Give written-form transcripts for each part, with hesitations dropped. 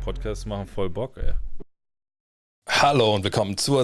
Podcasts machen voll Bock, ey. Hallo und willkommen zur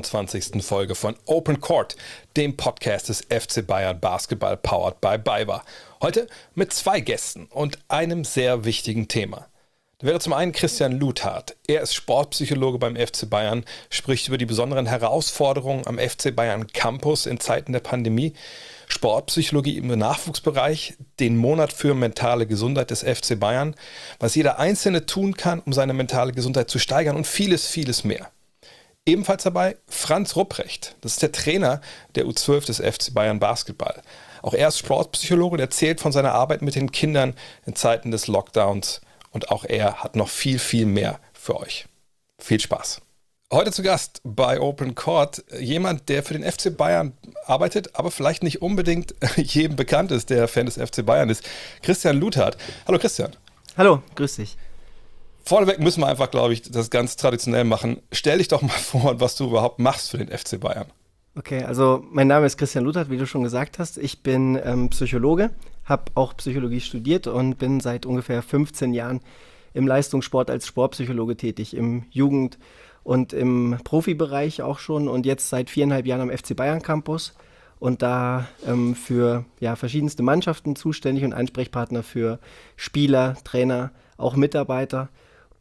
26. Folge von Open Court, dem Podcast des FC Bayern Basketball powered by BayWa. Heute mit zwei Gästen und einem sehr wichtigen Thema. Da wäre zum einen Christian Luthardt. Er ist Sportpsychologe beim FC Bayern, spricht über die besonderen Herausforderungen am FC Bayern Campus in Zeiten der Pandemie, Sportpsychologie im Nachwuchsbereich, den Monat für mentale Gesundheit des FC Bayern, was jeder Einzelne tun kann, um seine mentale Gesundheit zu steigern und vieles, vieles mehr. Ebenfalls dabei Franz Rupprecht. Das ist der Trainer der U12 des FC Bayern Basketball. Auch er ist Sportpsychologe und erzählt von seiner Arbeit mit den Kindern in Zeiten des Lockdowns. Und auch er hat noch viel, viel mehr für euch. Viel Spaß. Heute zu Gast bei Open Court jemand, der für den FC Bayern arbeitet, aber vielleicht nicht unbedingt jedem bekannt ist, der Fan des FC Bayern ist. Christian Luthardt. Hallo Christian. Hallo, grüß dich. Vorneweg müssen wir einfach, glaube ich, das ganz traditionell machen. Stell dich doch mal vor, was du überhaupt machst für den FC Bayern. Okay, also mein Name ist Christian Luthardt, wie du schon gesagt hast. Ich bin Psychologe, habe auch Psychologie studiert und bin seit ungefähr 15 Jahren im Leistungssport als Sportpsychologe tätig, im Jugend- und im Profibereich auch schon und jetzt seit 4,5 Jahren am FC Bayern Campus und da für verschiedenste Mannschaften zuständig und Ansprechpartner für Spieler, Trainer, auch Mitarbeiter.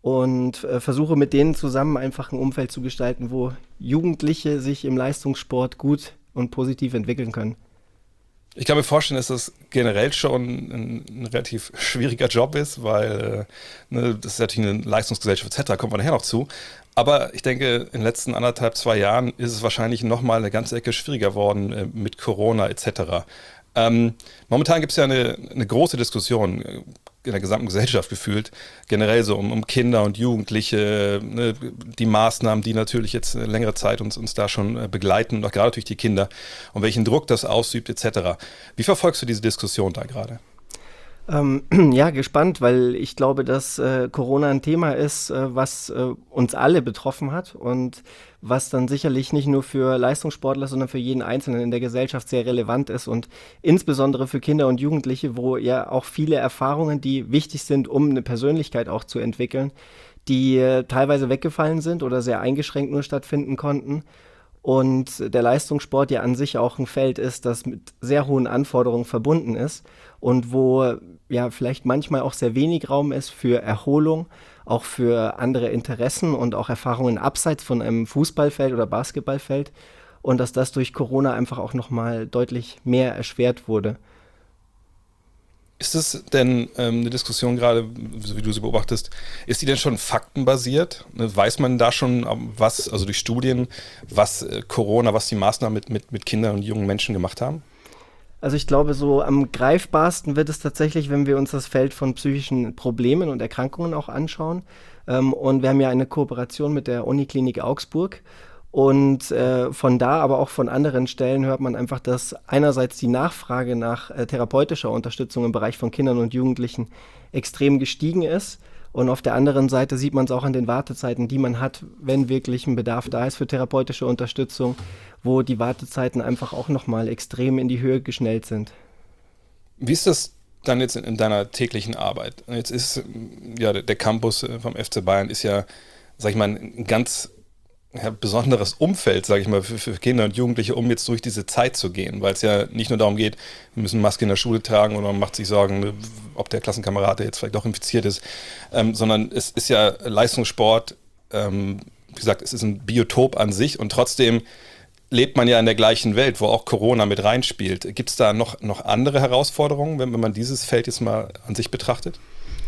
Und versuche mit denen zusammen einfach ein Umfeld zu gestalten, wo Jugendliche sich im Leistungssport gut und positiv entwickeln können. Ich kann mir vorstellen, dass das generell schon ein relativ schwieriger Job ist, weil das ist natürlich eine Leistungsgesellschaft etc., kommt man nachher noch zu. Aber ich denke, in den letzten 1,5, 2 Jahren ist es wahrscheinlich nochmal eine ganze Ecke schwieriger worden mit Corona etc. Momentan gibt es ja eine große Diskussion in der gesamten Gesellschaft gefühlt, generell so um Kinder und Jugendliche, ne, die Maßnahmen, die natürlich jetzt eine längere Zeit uns da schon begleiten und auch gerade natürlich die Kinder und welchen Druck das ausübt etc. Wie verfolgst du diese Diskussion da gerade? Ja, gespannt, weil ich glaube, dass Corona ein Thema ist, was uns alle betroffen hat und was dann sicherlich nicht nur für Leistungssportler, sondern für jeden Einzelnen in der Gesellschaft sehr relevant ist und insbesondere für Kinder und Jugendliche, wo ja auch viele Erfahrungen, die wichtig sind, um eine Persönlichkeit auch zu entwickeln, die teilweise weggefallen sind oder sehr eingeschränkt nur stattfinden konnten. Und der Leistungssport ja an sich auch ein Feld ist, das mit sehr hohen Anforderungen verbunden ist und wo ja vielleicht manchmal auch sehr wenig Raum ist für Erholung, auch für andere Interessen und auch Erfahrungen abseits von einem Fußballfeld oder Basketballfeld und dass das durch Corona einfach auch nochmal deutlich mehr erschwert wurde. Ist es denn eine Diskussion gerade, so wie du sie beobachtest, ist die denn schon faktenbasiert? Weiß man da schon, was, also durch Studien, was Corona, was die Maßnahmen mit Kindern und jungen Menschen gemacht haben? Also ich glaube, so am greifbarsten wird es tatsächlich, wenn wir uns das Feld von psychischen Problemen und Erkrankungen auch anschauen. Und wir haben ja eine Kooperation mit der Uniklinik Augsburg. Und von da, aber auch von anderen Stellen hört man einfach, dass einerseits die Nachfrage nach therapeutischer Unterstützung im Bereich von Kindern und Jugendlichen extrem gestiegen ist. Und auf der anderen Seite sieht man es auch an den Wartezeiten, die man hat, wenn wirklich ein Bedarf da ist für therapeutische Unterstützung, wo die Wartezeiten einfach auch nochmal extrem in die Höhe geschnellt sind. Wie ist das dann jetzt in deiner täglichen Arbeit? Jetzt ist ja der Campus vom FC Bayern ist ja, sag ich mal, ein ganz besonderes Umfeld, sage ich mal, für Kinder und Jugendliche, um jetzt durch diese Zeit zu gehen, weil es ja nicht nur darum geht, wir müssen Maske in der Schule tragen und man macht sich Sorgen, ob der Klassenkamerad jetzt vielleicht doch infiziert ist, sondern es ist ja Leistungssport, wie gesagt, es ist ein Biotop an sich und trotzdem lebt man ja in der gleichen Welt, wo auch Corona mit reinspielt. Gibt es da noch andere Herausforderungen, wenn man dieses Feld jetzt mal an sich betrachtet?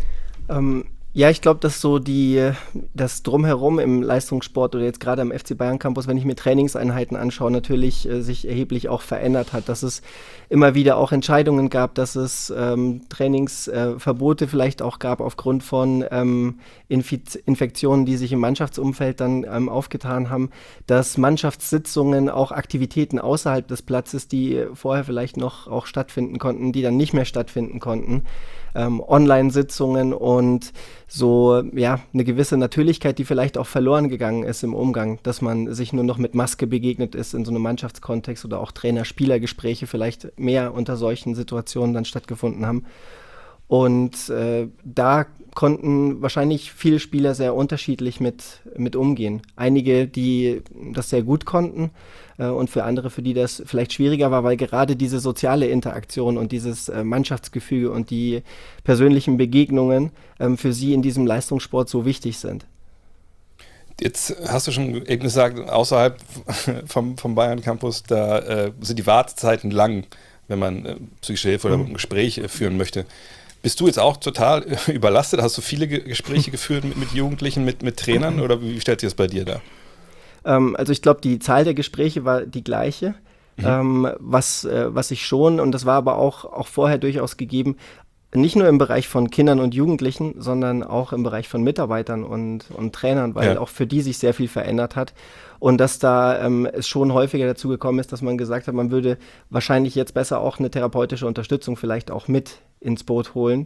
Ja, ich glaube, dass so das Drumherum im Leistungssport oder jetzt gerade am FC Bayern Campus, wenn ich mir Trainingseinheiten anschaue, natürlich sich erheblich auch verändert hat. Dass es immer wieder auch Entscheidungen gab, dass es Trainingsverbote vielleicht auch gab aufgrund von Infektionen, die sich im Mannschaftsumfeld dann aufgetan haben, dass Mannschaftssitzungen, auch Aktivitäten außerhalb des Platzes, die vorher vielleicht noch auch stattfinden konnten, die dann nicht mehr stattfinden konnten. Online-Sitzungen und so, ja, eine gewisse Natürlichkeit, die vielleicht auch verloren gegangen ist im Umgang, dass man sich nur noch mit Maske begegnet ist in so einem Mannschaftskontext oder auch Trainer-Spieler-Gespräche vielleicht mehr unter solchen Situationen dann stattgefunden haben. Und da konnten wahrscheinlich viele Spieler sehr unterschiedlich mit umgehen. Einige, die das sehr gut konnten und für andere, für die das vielleicht schwieriger war, weil gerade diese soziale Interaktion und dieses Mannschaftsgefüge und die persönlichen Begegnungen für sie in diesem Leistungssport so wichtig sind. Jetzt hast du schon eben gesagt, außerhalb vom Bayern Campus, da sind die Wartezeiten lang, wenn man psychische Hilfe oder ein Gespräch führen möchte. Bist du jetzt auch total überlastet? Hast du viele Gespräche geführt mit Jugendlichen, mit Trainern oder wie stellt sich das bei dir dar? Also ich glaube, die Zahl der Gespräche war die gleiche, was ich schon, und das war aber auch vorher durchaus gegeben, nicht nur im Bereich von Kindern und Jugendlichen, sondern auch im Bereich von Mitarbeitern und Trainern, weil auch für die sich sehr viel verändert hat. Und dass da es schon häufiger dazu gekommen ist, dass man gesagt hat, man würde wahrscheinlich jetzt besser auch eine therapeutische Unterstützung vielleicht auch mit ins Boot holen.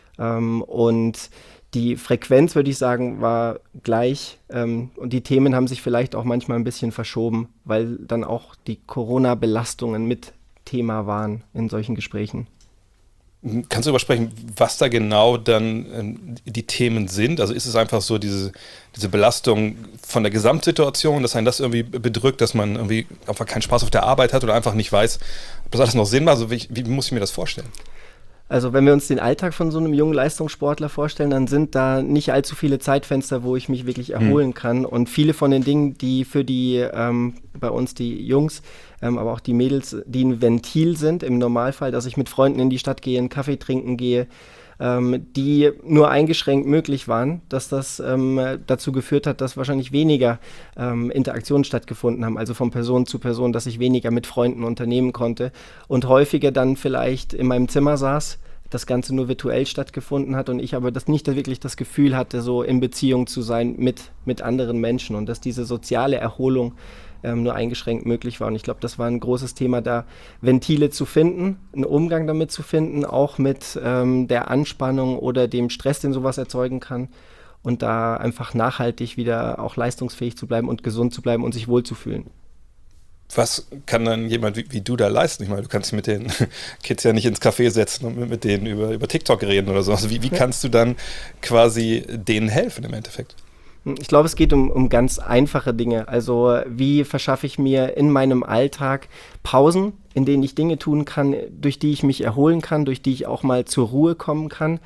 Und die Frequenz, würde ich sagen, war gleich. Und die Themen haben sich vielleicht auch manchmal ein bisschen verschoben, weil dann auch die Corona-Belastungen mit Thema waren in solchen Gesprächen. Kannst du darüber sprechen, was da genau dann die Themen sind? Also ist es einfach so diese Belastung von der Gesamtsituation, dass einen das irgendwie bedrückt, dass man irgendwie einfach keinen Spaß auf der Arbeit hat oder einfach nicht weiß, ob das alles noch Sinn macht? Also wie muss ich mir das vorstellen? Also wenn wir uns den Alltag von so einem jungen Leistungssportler vorstellen, dann sind da nicht allzu viele Zeitfenster, wo ich mich wirklich erholen kann. Und viele von den Dingen, die für die bei uns die Jungs, aber auch die Mädels, die ein Ventil sind im Normalfall, dass ich mit Freunden in die Stadt gehe, einen Kaffee trinken gehe, die nur eingeschränkt möglich waren, dass das dazu geführt hat, dass wahrscheinlich weniger Interaktionen stattgefunden haben, also von Person zu Person, dass ich weniger mit Freunden unternehmen konnte und häufiger dann vielleicht in meinem Zimmer saß, das Ganze nur virtuell stattgefunden hat und ich aber das nicht wirklich das Gefühl hatte, so in Beziehung zu sein mit anderen Menschen und dass diese soziale Erholung nur eingeschränkt möglich war. Und ich glaube, das war ein großes Thema, da Ventile zu finden, einen Umgang damit zu finden, auch mit der Anspannung oder dem Stress, den sowas erzeugen kann. Und da einfach nachhaltig wieder auch leistungsfähig zu bleiben und gesund zu bleiben und sich wohlzufühlen. Was kann dann jemand wie du da leisten? Ich meine, du kannst mit den Kids ja nicht ins Café setzen und mit denen über TikTok reden oder so. Also wie kannst du dann quasi denen helfen im Endeffekt? Ich glaube, es geht um ganz einfache Dinge. Also wie verschaffe ich mir in meinem Alltag Pausen, in denen ich Dinge tun kann, durch die ich mich erholen kann, durch die ich auch mal zur Ruhe kommen kann,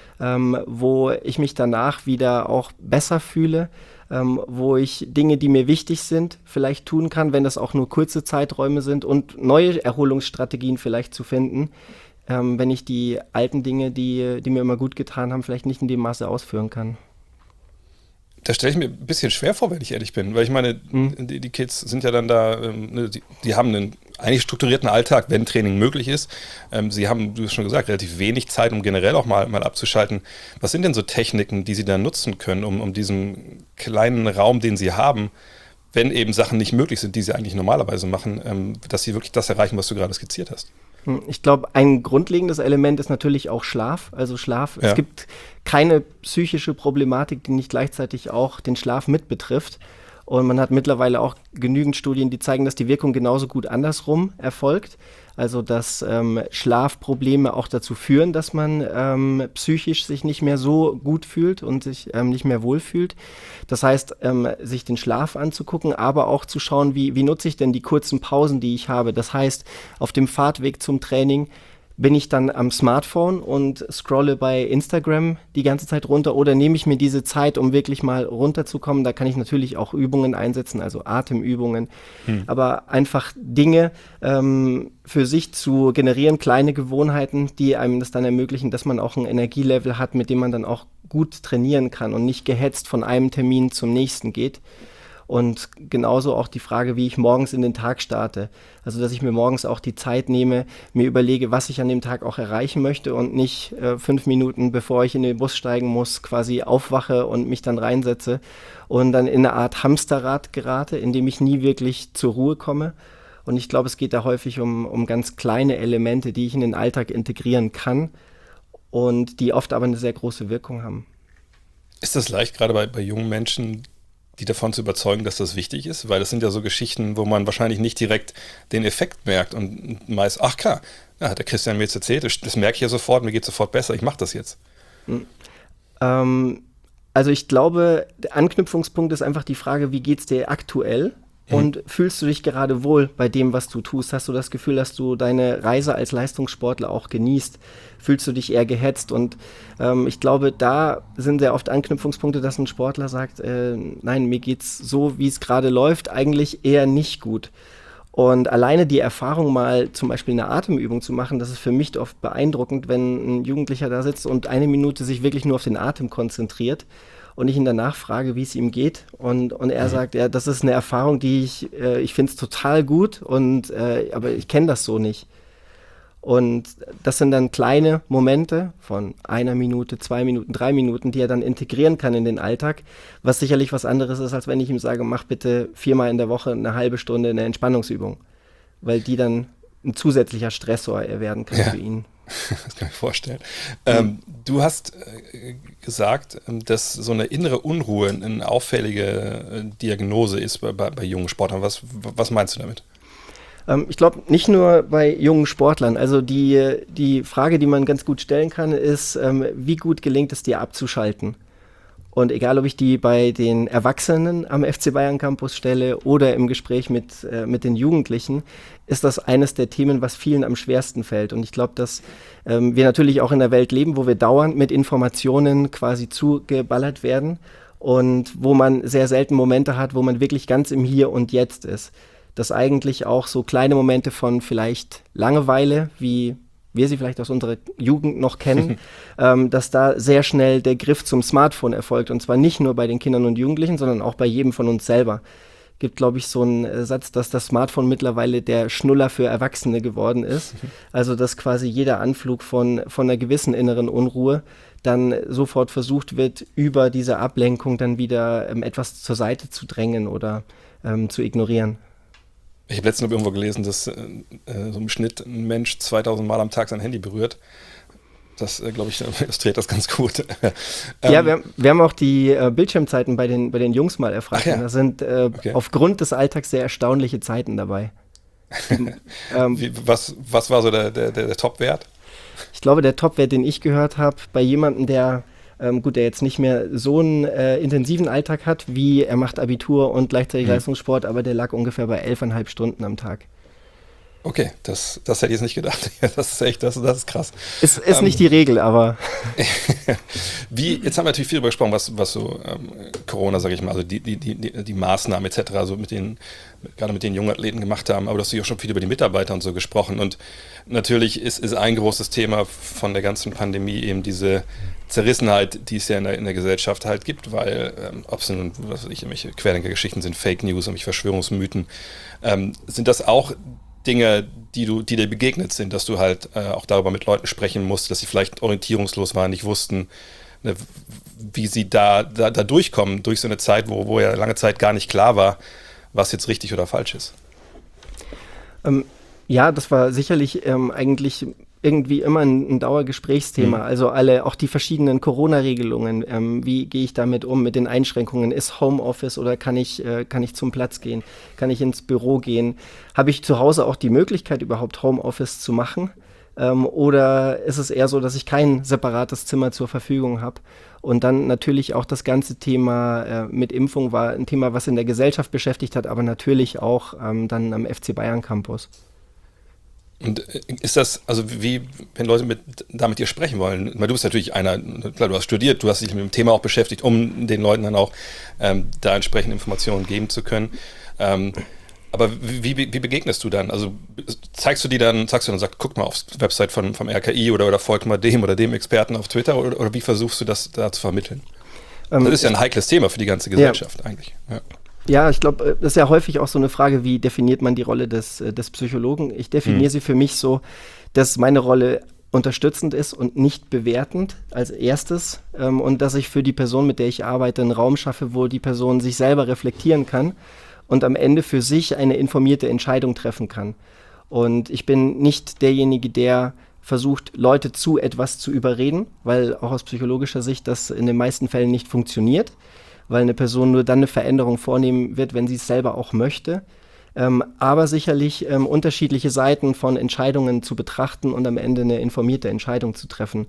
wo ich mich danach wieder auch besser fühle, wo ich Dinge, die mir wichtig sind, vielleicht tun kann, wenn das auch nur kurze Zeiträume sind und neue Erholungsstrategien vielleicht zu finden, wenn ich die alten Dinge, die mir immer gut getan haben, vielleicht nicht in dem Maße ausführen kann. Das stelle ich mir ein bisschen schwer vor, wenn ich ehrlich bin, weil ich meine, die Kids sind ja dann da, die haben einen eigentlich strukturierten Alltag, wenn Training möglich ist. Sie haben, du hast schon gesagt, relativ wenig Zeit, um generell auch mal abzuschalten. Was sind denn so Techniken, die sie dann nutzen können, um diesen kleinen Raum, den sie haben, wenn eben Sachen nicht möglich sind, die sie eigentlich normalerweise machen, dass sie wirklich das erreichen, was du gerade skizziert hast? Ich glaube, ein grundlegendes Element ist natürlich auch Schlaf. Also Schlaf, es gibt keine psychische Problematik, die nicht gleichzeitig auch den Schlaf mit betrifft. Und man hat mittlerweile auch genügend Studien, die zeigen, dass die Wirkung genauso gut andersrum erfolgt. Also dass Schlafprobleme auch dazu führen, dass man psychisch sich nicht mehr so gut fühlt und sich nicht mehr wohlfühlt. Das heißt, sich den Schlaf anzugucken, aber auch zu schauen, wie nutze ich denn die kurzen Pausen, die ich habe. Das heißt, auf dem Fahrtweg zum Training bin ich dann am Smartphone und scrolle bei Instagram die ganze Zeit runter oder nehme ich mir diese Zeit, um wirklich mal runterzukommen. Da kann ich natürlich auch Übungen einsetzen, also Atemübungen, aber einfach Dinge für sich zu generieren, kleine Gewohnheiten, die einem das dann ermöglichen, dass man auch ein Energielevel hat, mit dem man dann auch gut trainieren kann und nicht gehetzt von einem Termin zum nächsten geht. Und genauso auch die Frage, wie ich morgens in den Tag starte. Also, dass ich mir morgens auch die Zeit nehme, mir überlege, was ich an dem Tag auch erreichen möchte und nicht 5 Minuten, bevor ich in den Bus steigen muss, quasi aufwache und mich dann reinsetze und dann in eine Art Hamsterrad gerate, in dem ich nie wirklich zur Ruhe komme. Und ich glaube, es geht da häufig um ganz kleine Elemente, die ich in den Alltag integrieren kann und die oft aber eine sehr große Wirkung haben. Ist das leicht, gerade bei jungen Menschen, die davon zu überzeugen, dass das wichtig ist? Weil das sind ja so Geschichten, wo man wahrscheinlich nicht direkt den Effekt merkt und meist, ach klar, Ja, hat der Christian mir jetzt erzählt, das merke ich ja sofort, mir geht sofort besser, ich mache das jetzt. Ähm, also ich glaube, der Anknüpfungspunkt ist einfach die Frage, wie geht's dir aktuell? Und fühlst du dich gerade wohl bei dem, was du tust? Hast du das Gefühl, dass du deine Reise als Leistungssportler auch genießt? Fühlst du dich eher gehetzt? Und ich glaube, da sind sehr oft Anknüpfungspunkte, dass ein Sportler sagt, nein, mir geht's so, wie es gerade läuft, eigentlich eher nicht gut. Und alleine die Erfahrung mal zum Beispiel eine Atemübung zu machen, das ist für mich oft beeindruckend, wenn ein Jugendlicher da sitzt und eine Minute sich wirklich nur auf den Atem konzentriert und ich ihn danach frage, wie es ihm geht. Und er sagt, ja, das ist eine Erfahrung, die ich finde es total gut, aber ich kenne das so nicht. Und das sind dann kleine Momente von 1 Minute, 2 Minuten, 3 Minuten, die er dann integrieren kann in den Alltag, was sicherlich was anderes ist, als wenn ich ihm sage, mach bitte 4-mal in der Woche eine halbe Stunde eine Entspannungsübung, weil die dann ein zusätzlicher Stressor werden kann für ihn. Das kann ich mir vorstellen. Du hast gesagt, dass so eine innere Unruhe eine auffällige Diagnose ist bei jungen Sportlern. Was meinst du damit? Ich glaube, nicht nur bei jungen Sportlern. Also die Frage, die man ganz gut stellen kann, ist, wie gut gelingt es dir abzuschalten? Und egal, ob ich die bei den Erwachsenen am FC Bayern Campus stelle oder im Gespräch mit den Jugendlichen, ist das eines der Themen, was vielen am schwersten fällt. Und ich glaube, dass wir natürlich auch in einer Welt leben, wo wir dauernd mit Informationen quasi zugeballert werden und wo man sehr selten Momente hat, wo man wirklich ganz im Hier und Jetzt ist. Dass eigentlich auch so kleine Momente von vielleicht Langeweile, wie wir sie vielleicht aus unserer Jugend noch kennen, dass da sehr schnell der Griff zum Smartphone erfolgt. Und zwar nicht nur bei den Kindern und Jugendlichen, sondern auch bei jedem von uns selber. Gibt, glaube ich, so einen Satz, dass das Smartphone mittlerweile der Schnuller für Erwachsene geworden ist. Also, dass quasi jeder Anflug von einer gewissen inneren Unruhe dann sofort versucht wird, über diese Ablenkung dann wieder etwas zur Seite zu drängen oder zu ignorieren. Ich habe letztens irgendwo gelesen, dass so im Schnitt ein Mensch 2000 Mal am Tag sein Handy berührt. Das, glaube ich, illustriert das ganz gut. Ja, wir haben auch die Bildschirmzeiten bei den Jungs mal erfragt. Ja. Da sind aufgrund des Alltags sehr erstaunliche Zeiten dabei. Was war so der Top-Wert? Ich glaube, der Top-Wert, den ich gehört habe, bei jemandem, der jetzt nicht mehr so einen intensiven Alltag hat, wie er macht Abitur und gleichzeitig Leistungssport, aber der lag ungefähr bei 11,5 Stunden am Tag. Okay, das hätte ich jetzt nicht gedacht. Das ist echt, das ist krass. Ist nicht die Regel, aber... Jetzt haben wir natürlich viel darüber gesprochen, was so Corona, sage ich mal, also die Maßnahmen etc., so gerade mit den jungen Athleten gemacht haben, aber du hast ja auch schon viel über die Mitarbeiter und so gesprochen und natürlich ist ein großes Thema von der ganzen Pandemie eben diese Zerrissenheit, die es ja in der Gesellschaft halt gibt, weil ob es nun, was weiß ich, irgendwelche Querdenkergeschichten sind, Fake News, irgendwelche Verschwörungsmythen, sind das auch Dinge, die dir begegnet sind, dass du halt auch darüber mit Leuten sprechen musst, dass sie vielleicht orientierungslos waren, nicht wussten, ne, wie sie da durchkommen, durch so eine Zeit, wo ja lange Zeit gar nicht klar war, was jetzt richtig oder falsch ist. Ja, das war sicherlich eigentlich irgendwie immer ein Dauergesprächsthema. Also auch die verschiedenen Corona-Regelungen. Wie gehe ich damit um mit den Einschränkungen? Ist Homeoffice oder kann ich zum Platz gehen? Kann ich ins Büro gehen? Habe ich zu Hause auch die Möglichkeit, überhaupt Homeoffice zu machen? Oder ist es eher so, dass ich kein separates Zimmer zur Verfügung habe? Und dann natürlich auch das ganze Thema mit Impfung war ein Thema, was in der Gesellschaft beschäftigt hat, aber natürlich auch dann am FC Bayern Campus. Und ist das, also wie, wenn Leute da mit dir sprechen wollen, weil du bist natürlich einer, klar, du hast studiert, du hast dich mit dem Thema auch beschäftigt, um den Leuten dann auch da entsprechende Informationen geben zu können. Aber wie begegnest du dann? Also sagst du dann, guck mal aufs Website vom RKI oder folgt mal dem oder dem Experten auf Twitter oder wie versuchst du das da zu vermitteln? Das ist ja ein heikles Thema für die ganze Gesellschaft eigentlich. Ja. Ja, ich glaube, das ist ja häufig auch so eine Frage, wie definiert man die Rolle des Psychologen? Ich definiere sie für mich so, dass meine Rolle unterstützend ist und nicht bewertend als erstes und dass ich für die Person, mit der ich arbeite, einen Raum schaffe, wo die Person sich selber reflektieren kann und am Ende für sich eine informierte Entscheidung treffen kann. Und ich bin nicht derjenige, der versucht, Leute zu etwas zu überreden, weil auch aus psychologischer Sicht das in den meisten Fällen nicht funktioniert, weil eine Person nur dann eine Veränderung vornehmen wird, wenn sie es selber auch möchte. aber sicherlich unterschiedliche Seiten von Entscheidungen zu betrachten und am Ende eine informierte Entscheidung zu treffen.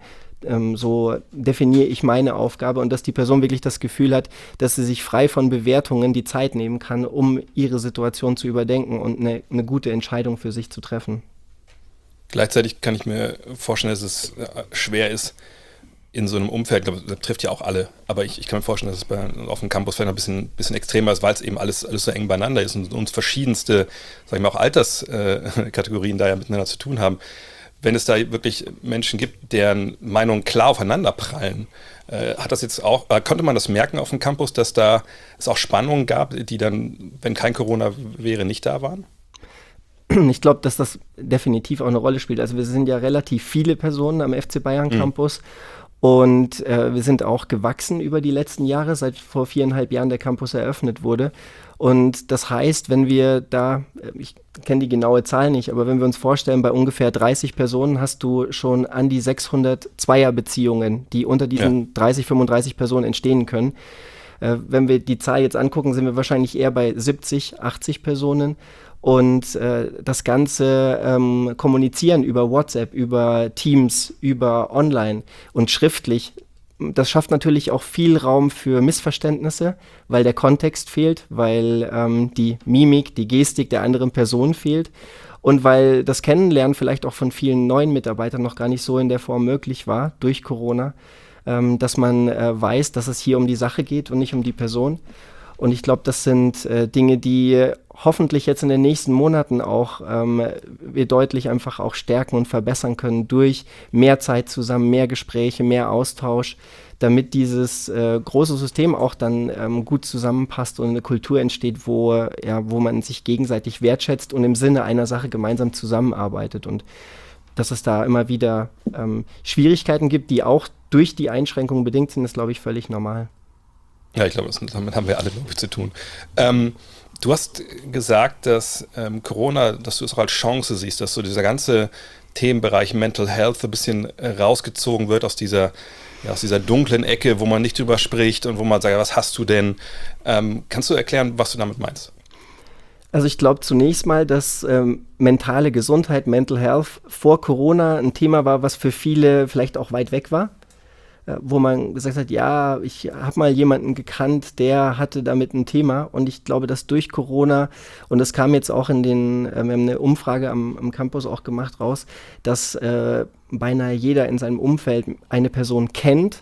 So definiere ich meine Aufgabe und dass die Person wirklich das Gefühl hat, dass sie sich frei von Bewertungen die Zeit nehmen kann, um ihre Situation zu überdenken und eine gute Entscheidung für sich zu treffen. Gleichzeitig kann ich mir vorstellen, dass es schwer ist, in so einem Umfeld, das trifft ja auch alle, aber ich kann mir vorstellen, dass es auf dem Campus vielleicht ein bisschen extremer ist, weil es eben alles so eng beieinander ist und uns verschiedenste, sag ich mal, auch Alterskategorien da ja miteinander zu tun haben. Wenn es da wirklich Menschen gibt, deren Meinungen klar aufeinander prallen, konnte man das merken auf dem Campus, dass da es auch Spannungen gab, die dann, wenn kein Corona wäre, nicht da waren? Ich glaube, dass das definitiv auch eine Rolle spielt. Also wir sind ja relativ viele Personen am FC Bayern Campus. Und wir sind auch gewachsen über die letzten Jahre, seit vor 4,5 Jahren der Campus eröffnet wurde. Und das heißt, wenn wir da, ich kenne die genaue Zahl nicht, aber wenn wir uns vorstellen, bei ungefähr 30 Personen hast du schon an die 600 Zweierbeziehungen, die unter diesen 30, 35 Personen entstehen können. Wenn wir die Zahl jetzt angucken, sind wir wahrscheinlich eher bei 70, 80 Personen. Und das ganze Kommunizieren über WhatsApp, über Teams, über Online und schriftlich, das schafft natürlich auch viel Raum für Missverständnisse, weil der Kontext fehlt, weil die Mimik, die Gestik der anderen Person fehlt und weil das Kennenlernen vielleicht auch von vielen neuen Mitarbeitern noch gar nicht so in der Form möglich war durch Corona, dass man weiß, dass es hier um die Sache geht und nicht um die Person. Und ich glaube, das sind Dinge, die hoffentlich jetzt in den nächsten Monaten auch wir deutlich einfach auch stärken und verbessern können durch mehr Zeit zusammen, mehr Gespräche, mehr Austausch, damit dieses große System auch dann gut zusammenpasst und eine Kultur entsteht, wo man sich gegenseitig wertschätzt und im Sinne einer Sache gemeinsam zusammenarbeitet. Und dass es da immer wieder Schwierigkeiten gibt, die auch durch die Einschränkungen bedingt sind, ist, glaube ich, völlig normal. Ja, ich glaube, damit haben wir alle, glaube ich, zu tun. Du hast gesagt, dass Corona, dass du es auch als Chance siehst, dass so dieser ganze Themenbereich Mental Health ein bisschen rausgezogen wird aus dieser dunklen Ecke, wo man nicht drüber spricht und wo man sagt, was hast du denn? Kannst du erklären, was du damit meinst? Also ich glaube zunächst mal, dass mentale Gesundheit, Mental Health vor Corona ein Thema war, was für viele vielleicht auch weit weg war. Wo man gesagt hat, ja, ich habe mal jemanden gekannt, der hatte damit ein Thema und ich glaube, dass durch Corona, und das kam jetzt auch wir haben eine Umfrage am Campus auch gemacht raus, dass beinahe jeder in seinem Umfeld eine Person kennt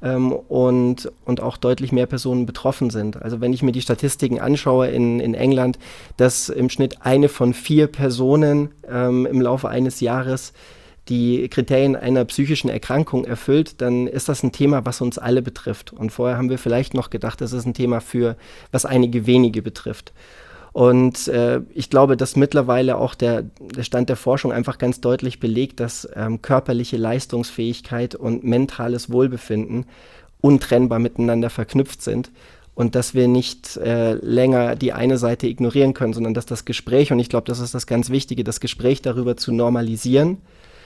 und auch deutlich mehr Personen betroffen sind. Also wenn ich mir die Statistiken anschaue in England, dass im Schnitt eine von 4 Personen im Laufe eines Jahres die Kriterien einer psychischen Erkrankung erfüllt, dann ist das ein Thema, was uns alle betrifft. Und vorher haben wir vielleicht noch gedacht, das ist ein Thema was einige wenige betrifft. Und ich glaube, dass mittlerweile auch der Stand der Forschung einfach ganz deutlich belegt, dass körperliche Leistungsfähigkeit und mentales Wohlbefinden untrennbar miteinander verknüpft sind. Und dass wir nicht länger die eine Seite ignorieren können, sondern dass das Gespräch, und ich glaube, das ist das ganz Wichtige, das Gespräch darüber zu normalisieren,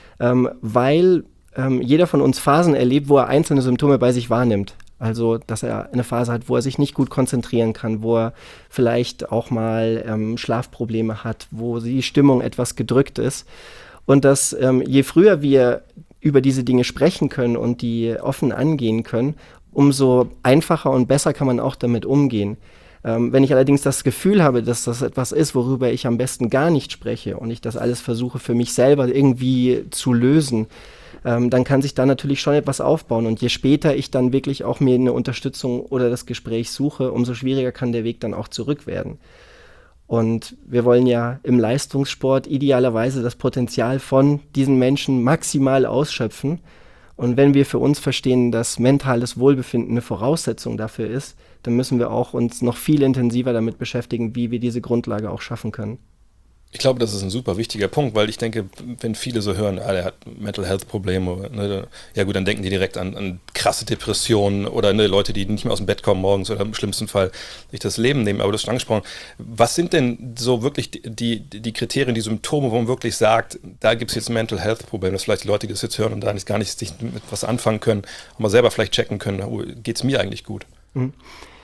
weil jeder von uns Phasen erlebt, wo er einzelne Symptome bei sich wahrnimmt. Also, dass er eine Phase hat, wo er sich nicht gut konzentrieren kann, wo er vielleicht auch mal Schlafprobleme hat, wo die Stimmung etwas gedrückt ist. Und dass je früher wir über diese Dinge sprechen können und die offen angehen können, umso einfacher und besser kann man auch damit umgehen. Wenn ich allerdings das Gefühl habe, dass das etwas ist, worüber ich am besten gar nicht spreche und ich das alles versuche für mich selber irgendwie zu lösen, dann kann sich da natürlich schon etwas aufbauen. Und je später ich dann wirklich auch mir eine Unterstützung oder das Gespräch suche, umso schwieriger kann der Weg dann auch zurück werden. Und wir wollen ja im Leistungssport idealerweise das Potenzial von diesen Menschen maximal ausschöpfen. Und wenn wir für uns verstehen, dass mentales Wohlbefinden eine Voraussetzung dafür ist, dann müssen wir auch uns noch viel intensiver damit beschäftigen, wie wir diese Grundlage auch schaffen können. Ich glaube, das ist ein super wichtiger Punkt, weil ich denke, wenn viele so hören, der hat Mental Health Probleme, ne, ja gut, dann denken die direkt an krasse Depressionen oder Leute, die nicht mehr aus dem Bett kommen morgens oder im schlimmsten Fall sich das Leben nehmen. Aber du hast schon angesprochen, was sind denn so wirklich die Kriterien, die Symptome, wo man wirklich sagt, da gibt es jetzt ein Mental Health Problem, dass vielleicht die Leute, die das jetzt hören und da gar nicht sich mit was anfangen können, aber selber vielleicht checken können, geht es mir eigentlich gut?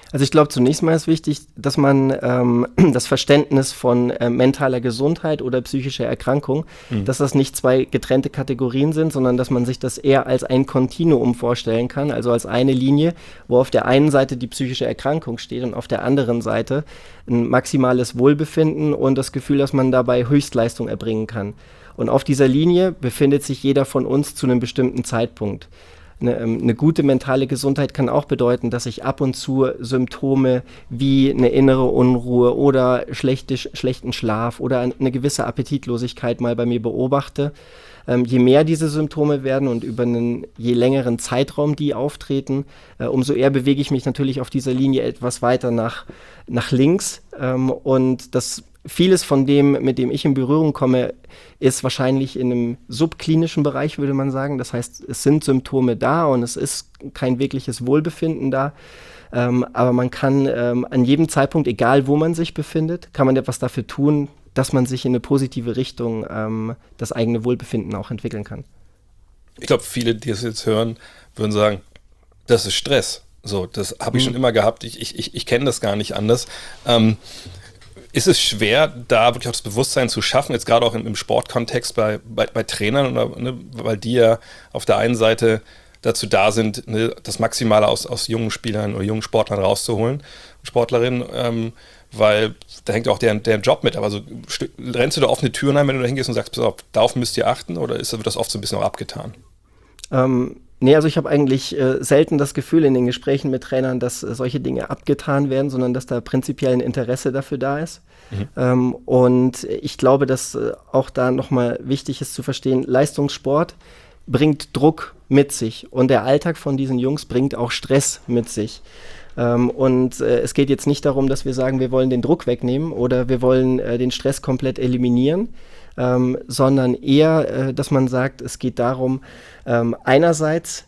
Also ich glaube, zunächst mal ist wichtig, dass man das Verständnis von mentaler Gesundheit oder psychischer Erkrankung, dass das nicht zwei getrennte Kategorien sind, sondern dass man sich das eher als ein Kontinuum vorstellen kann, also als eine Linie, wo auf der einen Seite die psychische Erkrankung steht und auf der anderen Seite ein maximales Wohlbefinden und das Gefühl, dass man dabei Höchstleistung erbringen kann. Und auf dieser Linie befindet sich jeder von uns zu einem bestimmten Zeitpunkt. Eine gute mentale Gesundheit kann auch bedeuten, dass ich ab und zu Symptome wie eine innere Unruhe oder schlechten Schlaf oder eine gewisse Appetitlosigkeit mal bei mir beobachte. Je mehr diese Symptome werden und über einen je längeren Zeitraum die auftreten, umso eher bewege ich mich natürlich auf dieser Linie etwas weiter nach links. Und das vieles von dem, mit dem ich in Berührung komme, ist wahrscheinlich in einem subklinischen Bereich, würde man sagen. Das heißt, es sind Symptome da und es ist kein wirkliches Wohlbefinden da. Aber man kann an jedem Zeitpunkt, egal wo man sich befindet, kann man etwas dafür tun, dass man sich in eine positive Richtung das eigene Wohlbefinden auch entwickeln kann. Ich glaube, viele, die es jetzt hören, würden sagen, das ist Stress. So, das habe ich schon immer gehabt. Ich kenne das gar nicht anders. Ist es schwer, da wirklich auch das Bewusstsein zu schaffen, jetzt gerade auch im Sportkontext bei Trainern, oder, ne, weil die ja auf der einen Seite dazu da sind, ne, das Maximale aus jungen Spielern oder jungen Sportlern rauszuholen, Sportlerinnen, weil da hängt auch deren Job mit. Aber so, rennst du da offene Türen ein, wenn du da hingehst und sagst, pass auf, darauf müsst ihr achten, oder wird das oft so ein bisschen auch abgetan? Nee, also ich habe eigentlich selten das Gefühl in den Gesprächen mit Trainern, dass solche Dinge abgetan werden, sondern dass da prinzipiell ein Interesse dafür da ist. Und ich glaube, dass auch da nochmal wichtig ist zu verstehen, Leistungssport bringt Druck mit sich und der Alltag von diesen Jungs bringt auch Stress mit sich. Und es geht jetzt nicht darum, dass wir sagen, wir wollen den Druck wegnehmen oder wir wollen den Stress komplett eliminieren, sondern eher, dass man sagt, es geht darum, einerseits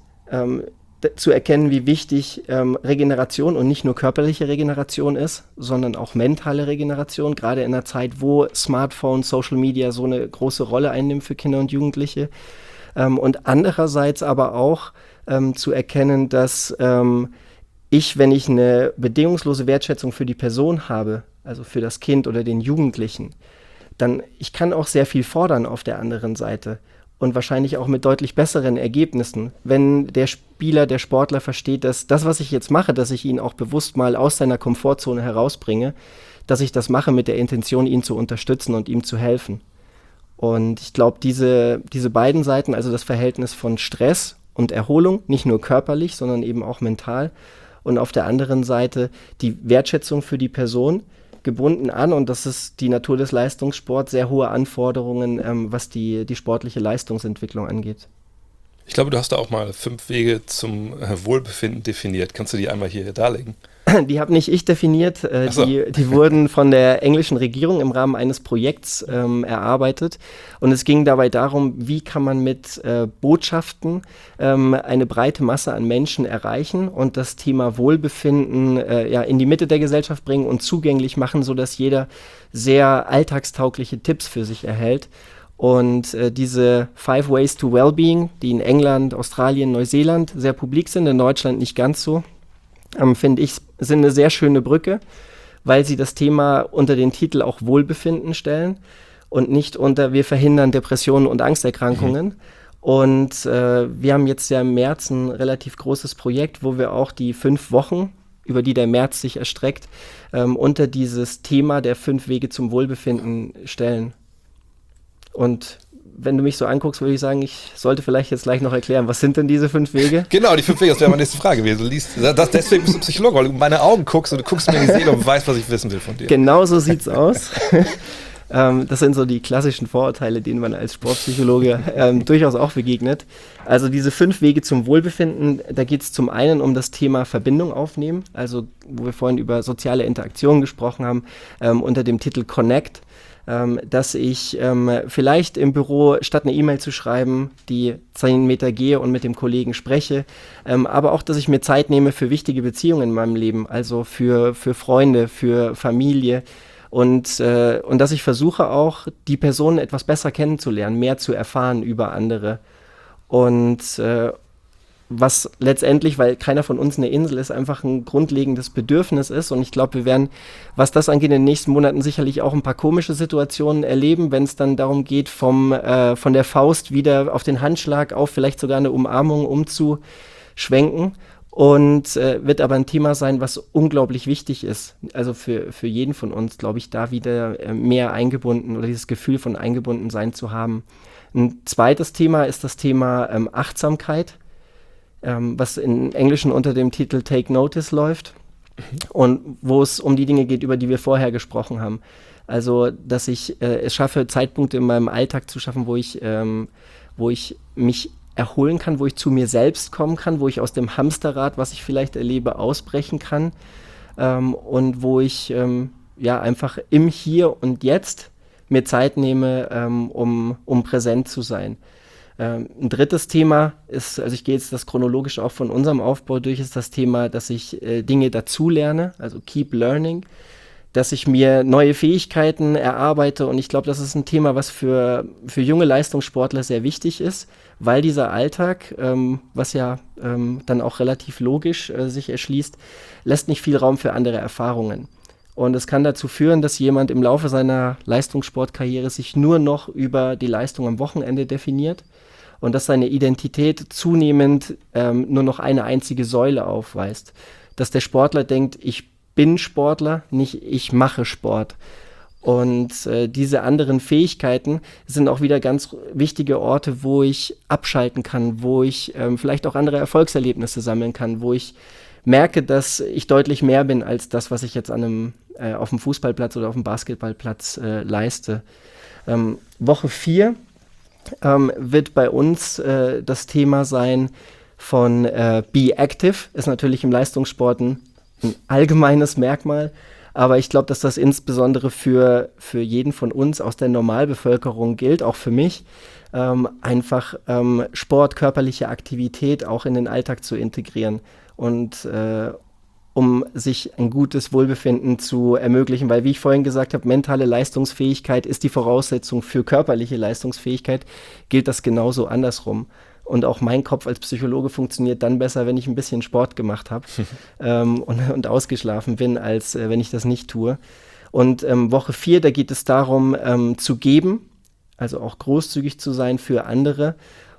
zu erkennen, wie wichtig Regeneration und nicht nur körperliche Regeneration ist, sondern auch mentale Regeneration, gerade in einer Zeit, wo Smartphone, Social Media so eine große Rolle einnimmt für Kinder und Jugendliche. Und andererseits aber auch zu erkennen, dass wenn ich eine bedingungslose Wertschätzung für die Person habe, also für das Kind oder den Jugendlichen, dann ich kann auch sehr viel fordern auf der anderen Seite und wahrscheinlich auch mit deutlich besseren Ergebnissen, wenn der Spieler, der Sportler versteht, dass das, was ich jetzt mache, dass ich ihn auch bewusst mal aus seiner Komfortzone herausbringe, dass ich das mache mit der Intention, ihn zu unterstützen und ihm zu helfen. Und ich glaube, diese beiden Seiten, also das Verhältnis von Stress und Erholung, nicht nur körperlich, sondern eben auch mental, und auf der anderen Seite die Wertschätzung für die Person, gebunden an, und das ist die Natur des Leistungssports, sehr hohe Anforderungen, was die sportliche Leistungsentwicklung angeht. Ich glaube, du hast da auch mal 5 Wege zum Wohlbefinden definiert. Kannst du die einmal hier darlegen? Die habe nicht ich definiert, so. die wurden von der englischen Regierung im Rahmen eines Projekts erarbeitet, und es ging dabei darum, wie kann man mit Botschaften eine breite Masse an Menschen erreichen und das Thema Wohlbefinden in die Mitte der Gesellschaft bringen und zugänglich machen, sodass jeder sehr alltagstaugliche Tipps für sich erhält. Und diese 5 Ways to Wellbeing, die in England, Australien, Neuseeland sehr publik sind, in Deutschland nicht ganz so, finde ich, sind eine sehr schöne Brücke, weil sie das Thema unter den Titel auch Wohlbefinden stellen und nicht unter wir verhindern Depressionen und Angsterkrankungen. Und wir haben jetzt ja im März ein relativ großes Projekt, wo wir auch die 5 Wochen, über die der März sich erstreckt, unter dieses Thema der 5 Wege zum Wohlbefinden stellen. Und wenn du mich so anguckst, würde ich sagen, ich sollte vielleicht jetzt gleich noch erklären, was sind denn diese 5 Wege? Genau, die 5 Wege, das wäre meine nächste Frage gewesen. Du liest, deswegen bist du Psychologe, weil du in meine Augen guckst und du guckst mir in die Seele und weißt, was ich wissen will von dir. Genau so sieht's aus. Das sind so die klassischen Vorurteile, denen man als Sportpsychologe durchaus auch begegnet. Also diese 5 Wege zum Wohlbefinden, da geht es zum einen um das Thema Verbindung aufnehmen, also wo wir vorhin über soziale Interaktion gesprochen haben, unter dem Titel Connect. Dass ich vielleicht im Büro, statt eine E-Mail zu schreiben, die 10 Meter gehe und mit dem Kollegen spreche, aber auch, dass ich mir Zeit nehme für wichtige Beziehungen in meinem Leben, also für Freunde, für Familie, und dass ich versuche auch, die Personen etwas besser kennenzulernen, mehr zu erfahren über andere. Und was letztendlich, weil keiner von uns eine Insel ist, einfach ein grundlegendes Bedürfnis ist. Und ich glaube, wir werden, was das angeht, in den nächsten Monaten sicherlich auch ein paar komische Situationen erleben, wenn es dann darum geht, von der Faust wieder auf den Handschlag, auf vielleicht sogar eine Umarmung umzuschwenken. Und wird aber ein Thema sein, was unglaublich wichtig ist. Also für jeden von uns, glaube ich, da wieder mehr eingebunden oder dieses Gefühl von eingebunden sein zu haben. Ein zweites Thema ist das Thema Achtsamkeit, was im Englischen unter dem Titel Take Notice läuft und wo es um die Dinge geht, über die wir vorher gesprochen haben. Also, dass ich es schaffe, Zeitpunkte in meinem Alltag zu schaffen, wo ich mich erholen kann, wo ich zu mir selbst kommen kann, wo ich aus dem Hamsterrad, was ich vielleicht erlebe, ausbrechen kann, und wo ich einfach im Hier und Jetzt mir Zeit nehme, um präsent zu sein. Ein drittes Thema ist, also ich gehe jetzt das chronologisch auch von unserem Aufbau durch, ist das Thema, dass ich Dinge dazulerne, also keep learning, dass ich mir neue Fähigkeiten erarbeite, und ich glaube, das ist ein Thema, was für junge Leistungssportler sehr wichtig ist, weil dieser Alltag, was ja dann auch relativ logisch sich erschließt, lässt nicht viel Raum für andere Erfahrungen. Und es kann dazu führen, dass jemand im Laufe seiner Leistungssportkarriere sich nur noch über die Leistung am Wochenende definiert und dass seine Identität zunehmend nur noch eine einzige Säule aufweist. Dass der Sportler denkt, ich bin Sportler, nicht ich mache Sport. Und diese anderen Fähigkeiten sind auch wieder ganz wichtige Orte, wo ich abschalten kann, wo ich vielleicht auch andere Erfolgserlebnisse sammeln kann, wo ich merke, dass ich deutlich mehr bin als das, was ich jetzt auf dem Fußballplatz oder auf dem Basketballplatz leiste. Woche 4 wird bei uns das Thema sein von Be Active, ist natürlich im Leistungssport ein allgemeines Merkmal, aber ich glaube, dass das insbesondere für jeden von uns aus der Normalbevölkerung gilt, auch für mich, einfach Sport, körperliche Aktivität auch in den Alltag zu integrieren und um sich ein gutes Wohlbefinden zu ermöglichen, weil, wie ich vorhin gesagt habe, mentale Leistungsfähigkeit ist die Voraussetzung für körperliche Leistungsfähigkeit, gilt das genauso andersrum. Und auch mein Kopf als Psychologe funktioniert dann besser, wenn ich ein bisschen Sport gemacht habe und ausgeschlafen bin, als wenn ich das nicht tue. Und Woche 4, da geht es darum, zu geben, also auch großzügig zu sein für andere.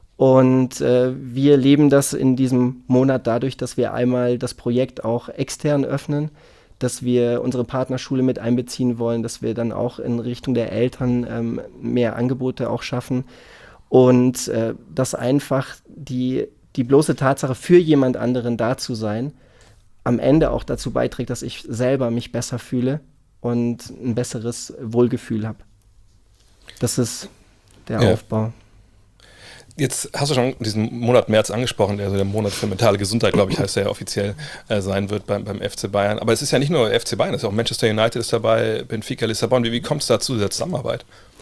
Und wir leben das in diesem Monat dadurch, dass wir einmal das Projekt auch extern öffnen, dass wir unsere Partnerschule mit einbeziehen wollen, dass wir dann auch in Richtung der Eltern mehr Angebote auch schaffen. Und dass einfach die bloße Tatsache, für jemand anderen da zu sein, am Ende auch dazu beiträgt, dass ich selber mich besser fühle und ein besseres Wohlgefühl habe. Das ist der Aufbau. Jetzt hast du schon diesen Monat März angesprochen, der also der Monat für mentale Gesundheit, glaube ich, heißt der ja offiziell sein wird beim FC Bayern. Aber es ist ja nicht nur FC Bayern, es ist auch Manchester United ist dabei, Benfica Lissabon. Wie kommt es dazu, dieser Zusammenarbeit?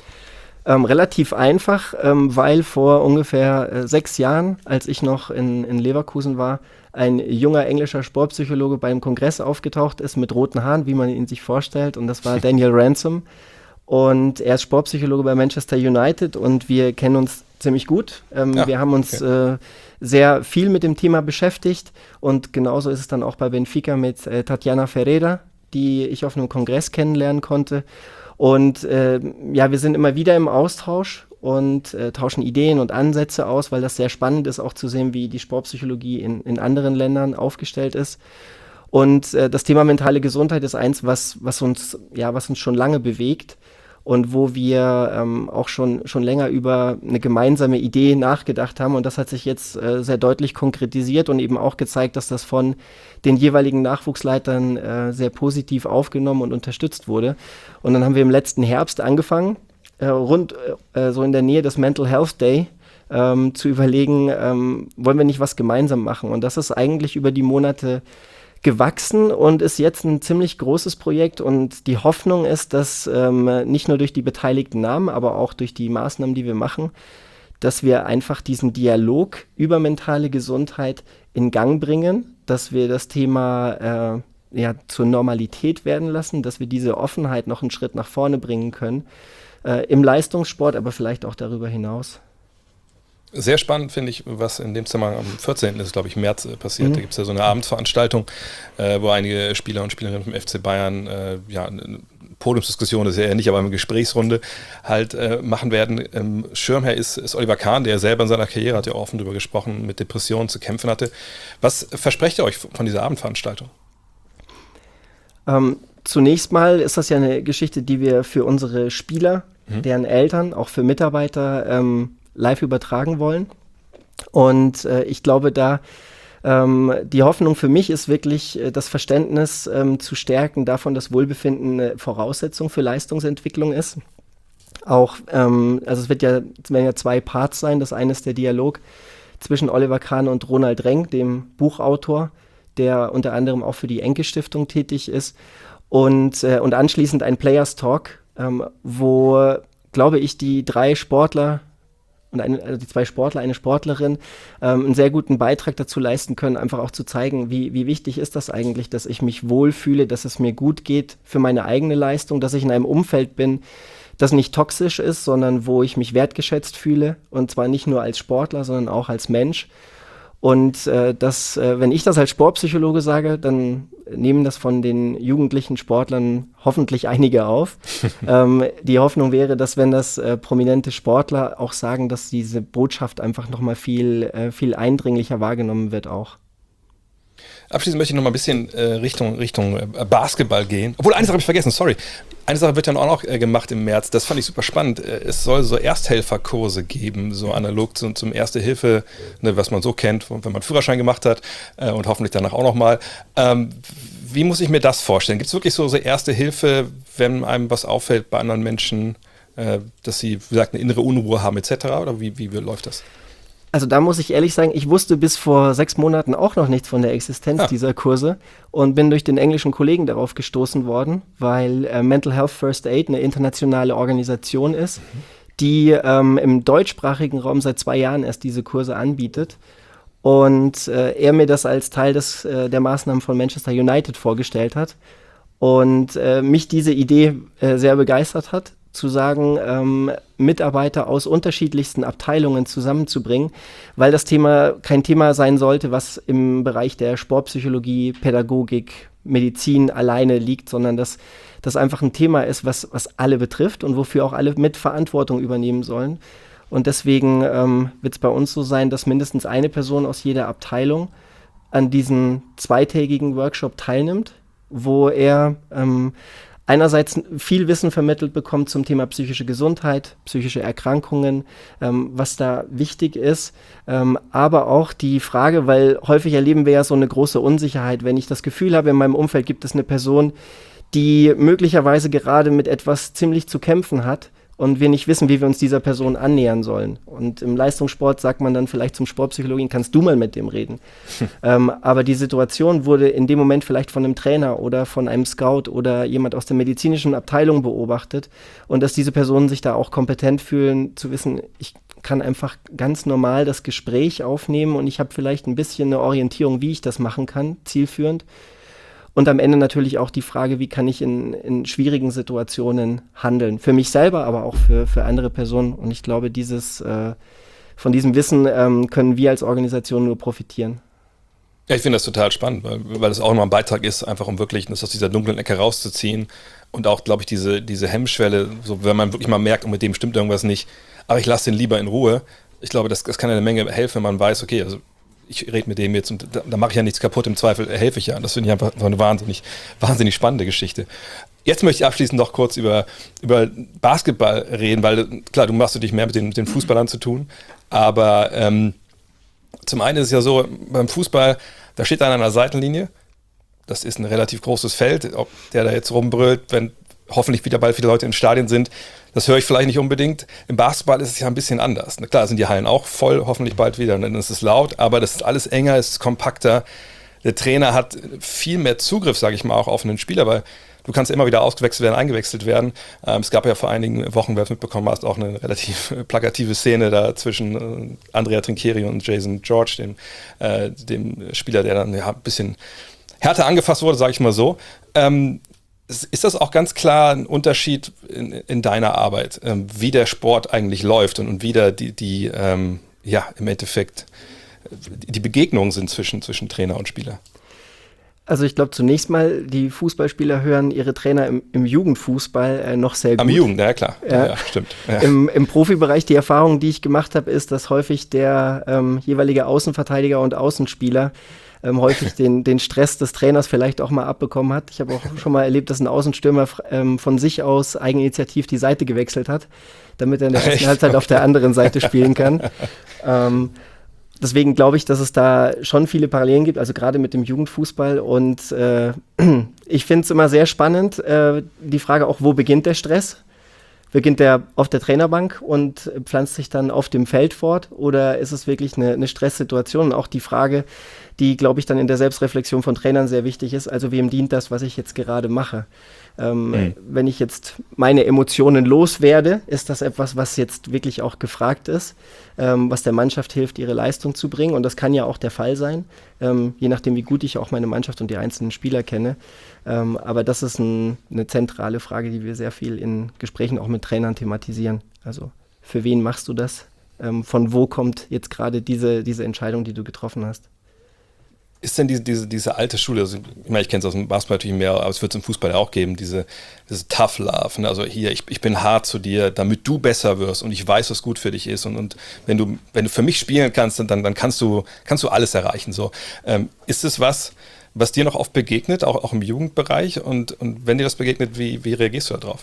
Relativ einfach, weil vor ungefähr 6 Jahren, als ich noch in Leverkusen war, ein junger englischer Sportpsychologe beim Kongress aufgetaucht ist mit roten Haaren, wie man ihn sich vorstellt. Und das war Daniel Ransom. Und er ist Sportpsychologe bei Manchester United und wir kennen uns ziemlich gut. Wir haben uns sehr viel mit dem Thema beschäftigt und genauso ist es dann auch bei Benfica mit Tatjana Ferreira, die ich auf einem Kongress kennenlernen konnte. Und wir sind immer wieder im Austausch und tauschen Ideen und Ansätze aus, weil das sehr spannend ist, auch zu sehen, wie die Sportpsychologie in anderen Ländern aufgestellt ist. Und das Thema mentale Gesundheit ist eins, was uns schon lange bewegt und wo wir auch schon länger über eine gemeinsame Idee nachgedacht haben. Und das hat sich jetzt sehr deutlich konkretisiert und eben auch gezeigt, dass das von den jeweiligen Nachwuchsleitern sehr positiv aufgenommen und unterstützt wurde. Und dann haben wir im letzten Herbst angefangen, so in der Nähe des Mental Health Day, zu überlegen, wollen wir nicht was gemeinsam machen? Und das ist eigentlich über die Monate gewachsen und ist jetzt ein ziemlich großes Projekt. Und die Hoffnung ist, dass nicht nur durch die beteiligten Namen, aber auch durch die Maßnahmen, die wir machen, dass wir einfach diesen Dialog über mentale Gesundheit in Gang bringen, dass wir das Thema zur Normalität werden lassen, dass wir diese Offenheit noch einen Schritt nach vorne bringen können, im Leistungssport, aber vielleicht auch darüber hinaus. Sehr spannend finde ich, was in dem Zusammenhang am 14. ist, glaube ich, März passiert. Da gibt es ja so eine Abendsveranstaltung, wo einige Spieler und Spielerinnen vom FC Bayern eine Podiumsdiskussion ist ja eher nicht, aber eine Gesprächsrunde halt machen werden. Schirmherr ist Oliver Kahn, der selber in seiner Karriere, hat ja offen darüber gesprochen, mit Depressionen zu kämpfen hatte. Was versprecht ihr euch von dieser Abendveranstaltung? Zunächst mal ist das ja eine Geschichte, die wir für unsere Spieler, deren Eltern, auch für Mitarbeiter live übertragen wollen. Und ich glaube, die Hoffnung für mich ist wirklich, das Verständnis zu stärken davon, dass Wohlbefinden eine Voraussetzung für Leistungsentwicklung ist. Auch, also es werden ja 2 Parts sein. Das eine ist der Dialog zwischen Oliver Kahn und Ronald Renk, dem Buchautor, der unter anderem auch für die Enke-Stiftung tätig ist. Und anschließend ein Players Talk, wo, glaube ich, die 3 Sportler und die 2 Sportler, eine Sportlerin, einen sehr guten Beitrag dazu leisten können, einfach auch zu zeigen, wie wichtig ist das eigentlich, dass ich mich wohlfühle, dass es mir gut geht für meine eigene Leistung, dass ich in einem Umfeld bin, das nicht toxisch ist, sondern wo ich mich wertgeschätzt fühle, und zwar nicht nur als Sportler, sondern auch als Mensch. Und wenn ich das als Sportpsychologe sage, dann nehmen das von den jugendlichen Sportlern hoffentlich einige auf. Die Hoffnung wäre, dass wenn das prominente Sportler auch sagen, dass diese Botschaft einfach nochmal viel eindringlicher wahrgenommen wird auch. Abschließend möchte ich noch mal ein bisschen Richtung Basketball gehen. Obwohl, eine Sache habe ich vergessen, sorry. Eine Sache wird dann auch noch gemacht im März, das fand ich super spannend. Es soll so Ersthelferkurse geben, so analog zum Erste Hilfe, ne, was man so kennt, wenn man Führerschein gemacht hat und hoffentlich danach auch nochmal. Wie muss ich mir das vorstellen? Gibt es wirklich so Erste Hilfe, wenn einem was auffällt bei anderen Menschen, dass sie, wie gesagt, eine innere Unruhe haben etc.? Oder wie läuft das? Also da muss ich ehrlich sagen, ich wusste bis vor 6 Monaten auch noch nichts von der Existenz dieser Kurse und bin durch den englischen Kollegen darauf gestoßen worden, weil Mental Health First Aid eine internationale Organisation ist, die im deutschsprachigen Raum seit 2 Jahren erst diese Kurse anbietet. Und er mir das als Teil der Maßnahmen von Manchester United vorgestellt hat und mich diese Idee sehr begeistert hat, zu sagen, Mitarbeiter aus unterschiedlichsten Abteilungen zusammenzubringen, weil das Thema kein Thema sein sollte, was im Bereich der Sportpsychologie, Pädagogik, Medizin alleine liegt, sondern dass das einfach ein Thema ist, was alle betrifft und wofür auch alle mit Verantwortung übernehmen sollen. Und deswegen wird es bei uns so sein, dass mindestens eine Person aus jeder Abteilung an diesem 2-tägigen Workshop teilnimmt, wo er einerseits viel Wissen vermittelt bekommt zum Thema psychische Gesundheit, psychische Erkrankungen, was da wichtig ist, aber auch die Frage, weil häufig erleben wir ja so eine große Unsicherheit, wenn ich das Gefühl habe, in meinem Umfeld gibt es eine Person, die möglicherweise gerade mit etwas ziemlich zu kämpfen hat und wir nicht wissen, wie wir uns dieser Person annähern sollen. Und im Leistungssport sagt man dann vielleicht zum Sportpsychologen, kannst du mal mit dem reden. Aber die Situation wurde in dem Moment vielleicht von einem Trainer oder von einem Scout oder jemand aus der medizinischen Abteilung beobachtet und dass diese Personen sich da auch kompetent fühlen, zu wissen, ich kann einfach ganz normal das Gespräch aufnehmen und ich habe vielleicht ein bisschen eine Orientierung, wie ich das machen kann, zielführend. Und am Ende natürlich auch die Frage, wie kann ich in schwierigen Situationen handeln. Für mich selber, aber auch für andere Personen. Und ich glaube, von diesem Wissen können wir als Organisation nur profitieren. Ja, ich finde das total spannend, weil das auch immer ein Beitrag ist, einfach um wirklich das aus dieser dunklen Ecke rauszuziehen. Und auch, glaube ich, diese Hemmschwelle, so wenn man wirklich mal merkt, und mit dem stimmt irgendwas nicht, aber ich lasse den lieber in Ruhe. Ich glaube, das kann eine Menge helfen, wenn man weiß, okay, also ich rede mit dem jetzt und da mache ich ja nichts kaputt, im Zweifel helfe ich ja. Das finde ich einfach so eine wahnsinnig spannende Geschichte. Jetzt möchte ich abschließend noch kurz über Basketball reden, weil klar, du machst dich mehr mit den Fußballern zu tun, aber zum einen ist es ja so, beim Fußball, da steht einer an der Seitenlinie, das ist ein relativ großes Feld, ob der da jetzt rumbrüllt, wenn hoffentlich wieder bald viele Leute im Stadion sind, das höre ich vielleicht nicht unbedingt. Im Basketball ist es ja ein bisschen anders. Klar sind die Hallen auch voll, hoffentlich bald wieder, und dann ist es laut, aber das ist alles enger, es ist kompakter. Der Trainer hat viel mehr Zugriff, sage ich mal, auch auf einen Spieler, weil du kannst immer wieder ausgewechselt werden, eingewechselt werden. Es gab ja vor einigen Wochen, wer es mitbekommen hast, auch eine relativ plakative Szene da zwischen Andrea Trinchieri und Jason George, dem Spieler, der dann ein bisschen härter angefasst wurde, sage ich mal so. Ist das auch ganz klar ein Unterschied in deiner Arbeit, wie der Sport eigentlich läuft und wie da die ja, im Endeffekt die Begegnungen sind zwischen Trainer und Spieler? Also ich glaube zunächst mal, die Fußballspieler hören ihre Trainer im Jugendfußball noch sehr gut. Am Jugend, ja klar. Ja, stimmt. Ja. Im Profibereich, die Erfahrung, die ich gemacht habe, ist, dass häufig der jeweilige Außenverteidiger und Außenspieler häufig den Stress des Trainers vielleicht auch mal abbekommen hat. Ich habe auch schon mal erlebt, dass ein Außenstürmer von sich aus eigeninitiativ die Seite gewechselt hat, damit er in der ersten Halbzeit auf der anderen Seite spielen kann. Deswegen glaube ich, dass es da schon viele Parallelen gibt, also gerade mit dem Jugendfußball. Und ich finde es immer sehr spannend, die Frage auch, wo beginnt der Stress? Beginnt der auf der Trainerbank und pflanzt sich dann auf dem Feld fort? Oder ist es wirklich eine Stresssituation? Und auch die Frage, die, glaube ich, dann in der Selbstreflexion von Trainern sehr wichtig ist, also wem dient das, was ich jetzt gerade mache? Wenn ich jetzt meine Emotionen loswerde, ist das etwas, was jetzt wirklich auch gefragt ist, was der Mannschaft hilft, ihre Leistung zu bringen. Und das kann ja auch der Fall sein, je nachdem, wie gut ich auch meine Mannschaft und die einzelnen Spieler kenne. Aber das ist eine zentrale Frage, die wir sehr viel in Gesprächen auch mit Trainern thematisieren. Also für wen machst du das? Von wo kommt jetzt gerade diese Entscheidung, die du getroffen hast? Ist denn diese alte Schule, also ich meine, ich kenne es aus dem Basketball natürlich mehr, aber es wird es im Fußball ja auch geben, diese Tough Love, ne? Also hier, ich bin hart zu dir, damit du besser wirst und ich weiß, was gut für dich ist und wenn du für mich spielen kannst, dann kannst du alles erreichen. So. Ist es was dir noch oft begegnet, auch im Jugendbereich und wenn dir das begegnet, wie reagierst du darauf?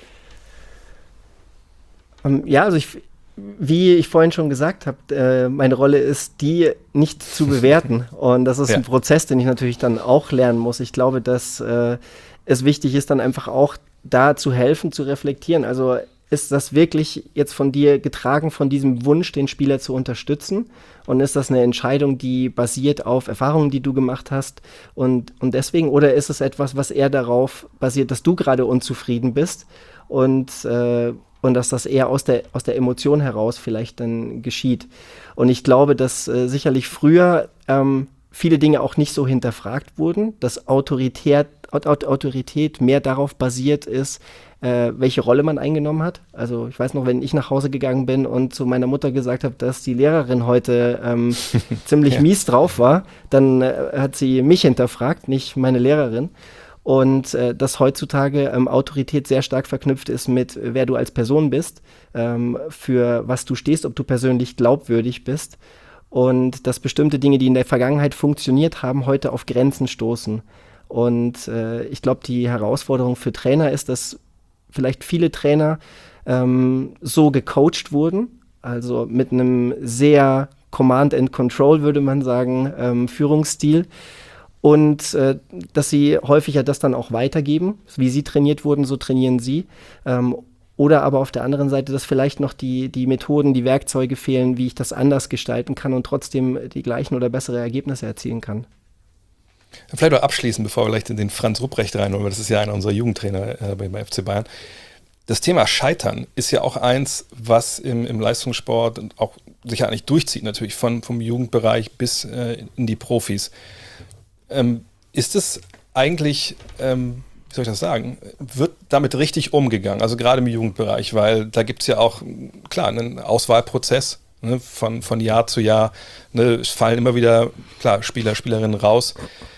Ja, also wie ich vorhin schon gesagt habe, meine Rolle ist, die nicht zu bewerten. Und das ist ein Prozess, den ich natürlich dann auch lernen muss. Ich glaube, dass es wichtig ist, dann einfach auch da zu helfen, zu reflektieren. Also ist das wirklich jetzt von dir getragen, von diesem Wunsch, den Spieler zu unterstützen? Und ist das eine Entscheidung, die basiert auf Erfahrungen, die du gemacht hast? Und deswegen, oder ist es etwas, was eher darauf basiert, dass du gerade unzufrieden bist und dass das eher aus der Emotion heraus vielleicht dann geschieht. Und ich glaube, dass sicherlich früher viele Dinge auch nicht so hinterfragt wurden, dass Autorität mehr darauf basiert ist, welche Rolle man eingenommen hat. Also ich weiß noch, wenn ich nach Hause gegangen bin und zu meiner Mutter gesagt habe, dass die Lehrerin heute ziemlich mies drauf war, dann hat sie mich hinterfragt, nicht meine Lehrerin. Und dass heutzutage Autorität sehr stark verknüpft ist mit, wer du als Person bist, für was du stehst, ob du persönlich glaubwürdig bist und dass bestimmte Dinge, die in der Vergangenheit funktioniert haben, heute auf Grenzen stoßen. Und ich glaube, die Herausforderung für Trainer ist, dass vielleicht viele Trainer so gecoacht wurden, also mit einem sehr Command and Control, würde man sagen, Führungsstil. Und dass sie häufiger das dann auch weitergeben. Wie sie trainiert wurden, so trainieren sie. Oder aber auf der anderen Seite, dass vielleicht noch die Methoden, die Werkzeuge fehlen, wie ich das anders gestalten kann und trotzdem die gleichen oder bessere Ergebnisse erzielen kann. Vielleicht auch abschließend, bevor wir gleich den Franz Rupprecht reinholen, weil das ist ja einer unserer Jugendtrainer beim FC Bayern. Das Thema Scheitern ist ja auch eins, was im Leistungssport auch sich eigentlich durchzieht, natürlich vom Jugendbereich bis in die Profis. Ist es eigentlich, wie soll ich das sagen, wird damit richtig umgegangen, also gerade im Jugendbereich, weil da gibt es ja auch, klar, einen Auswahlprozess, ne, von Jahr zu Jahr, ne, es fallen immer wieder, klar, Spieler, Spielerinnen raus.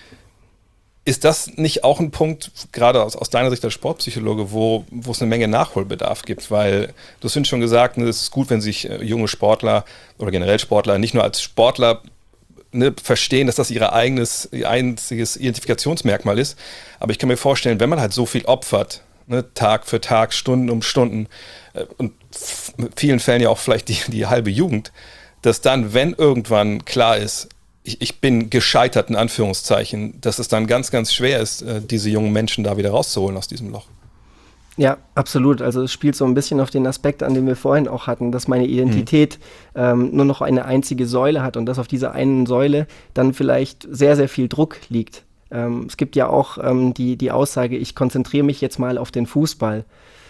Ist das nicht auch ein Punkt, gerade aus deiner Sicht als Sportpsychologe, wo es eine Menge Nachholbedarf gibt? Weil du hast schon gesagt, ne, es ist gut, wenn sich junge Sportler oder generell Sportler nicht nur als Sportler verstehen, dass das ihr einziges Identifikationsmerkmal ist. Aber ich kann mir vorstellen, wenn man halt so viel opfert, ne, Tag für Tag, Stunden um Stunden und in vielen Fällen ja auch vielleicht die halbe Jugend, dass dann, wenn irgendwann klar ist, ich bin gescheitert, in Anführungszeichen, dass es dann ganz, ganz schwer ist, diese jungen Menschen da wieder rauszuholen aus diesem Loch. Ja, absolut. Also es spielt so ein bisschen auf den Aspekt an, den wir vorhin auch hatten, dass meine Identität nur noch eine einzige Säule hat und dass auf dieser einen Säule dann vielleicht sehr, sehr viel Druck liegt. Es gibt ja auch die Aussage, ich konzentriere mich jetzt mal auf den Fußball.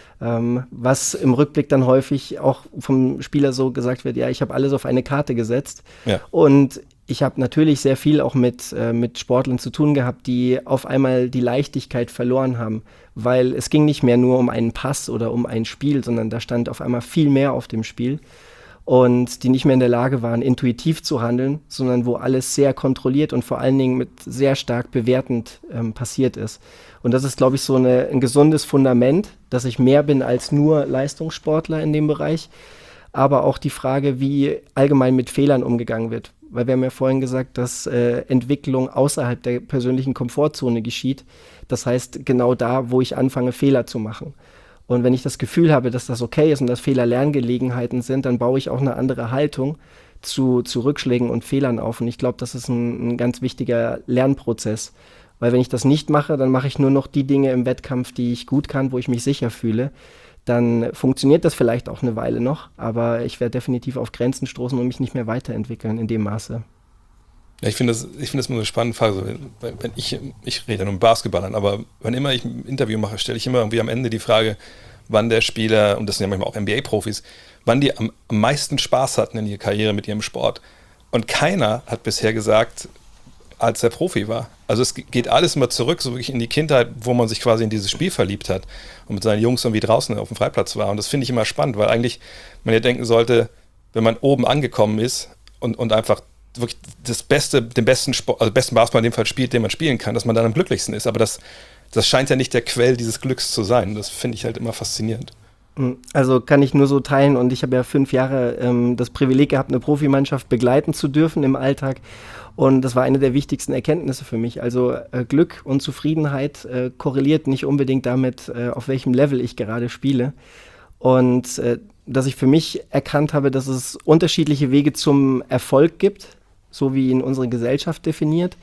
Was im Rückblick dann häufig auch vom Spieler so gesagt wird, ja, ich habe alles auf eine Karte gesetzt. Ja. Und ich habe natürlich sehr viel auch mit Sportlern zu tun gehabt, die auf einmal die Leichtigkeit verloren haben, weil es ging nicht mehr nur um einen Pass oder um ein Spiel, sondern da stand auf einmal viel mehr auf dem Spiel. und die nicht mehr in der Lage waren, intuitiv zu handeln, sondern wo alles sehr kontrolliert und vor allen Dingen mit sehr stark bewertend passiert ist. Und das ist, glaube ich, so ein gesundes Fundament, dass ich mehr bin als nur Leistungssportler in dem Bereich, aber auch die Frage, wie allgemein mit Fehlern umgegangen wird. Weil wir haben ja vorhin gesagt, dass Entwicklung außerhalb der persönlichen Komfortzone geschieht. Das heißt, genau da, wo ich anfange, Fehler zu machen. Und wenn ich das Gefühl habe, dass das okay ist und dass Fehler Lerngelegenheiten sind, dann baue ich auch eine andere Haltung zu Rückschlägen und Fehlern auf. Und ich glaube, das ist ein ganz wichtiger Lernprozess. Weil wenn ich das nicht mache, dann mache ich nur noch die Dinge im Wettkampf, die ich gut kann, wo ich mich sicher fühle. Dann funktioniert das vielleicht auch eine Weile noch, aber ich werde definitiv auf Grenzen stoßen und mich nicht mehr weiterentwickeln in dem Maße. Ja, ich finde das immer so eine spannende Frage. So, wenn ich rede ja nur mit Basketballern, aber wann immer ich ein Interview mache, stelle ich immer irgendwie am Ende die Frage, wann der Spieler, und das sind ja manchmal auch NBA-Profis, wann die am meisten Spaß hatten in ihrer Karriere mit ihrem Sport. Und keiner hat bisher gesagt, als er Profi war. Also es geht alles immer zurück, so wirklich in die Kindheit, wo man sich quasi in dieses Spiel verliebt hat und mit seinen Jungs irgendwie draußen auf dem Freiplatz war. Und das finde ich immer spannend, weil eigentlich man ja denken sollte, wenn man oben angekommen ist und einfach wirklich den besten Sport, also besten Basketball in dem Fall spielt, den man spielen kann, dass man dann am glücklichsten ist. Aber das scheint ja nicht der Quell dieses Glücks zu sein. Das finde ich halt immer faszinierend. Also kann ich nur so teilen, und ich habe ja 5 Jahre das Privileg gehabt, eine Profimannschaft begleiten zu dürfen im Alltag, und das war eine der wichtigsten Erkenntnisse für mich. Also Glück und Zufriedenheit korreliert nicht unbedingt damit, auf welchem Level ich gerade spiele, und dass ich für mich erkannt habe, dass es unterschiedliche Wege zum Erfolg gibt, so wie ihn unsere Gesellschaft definiert.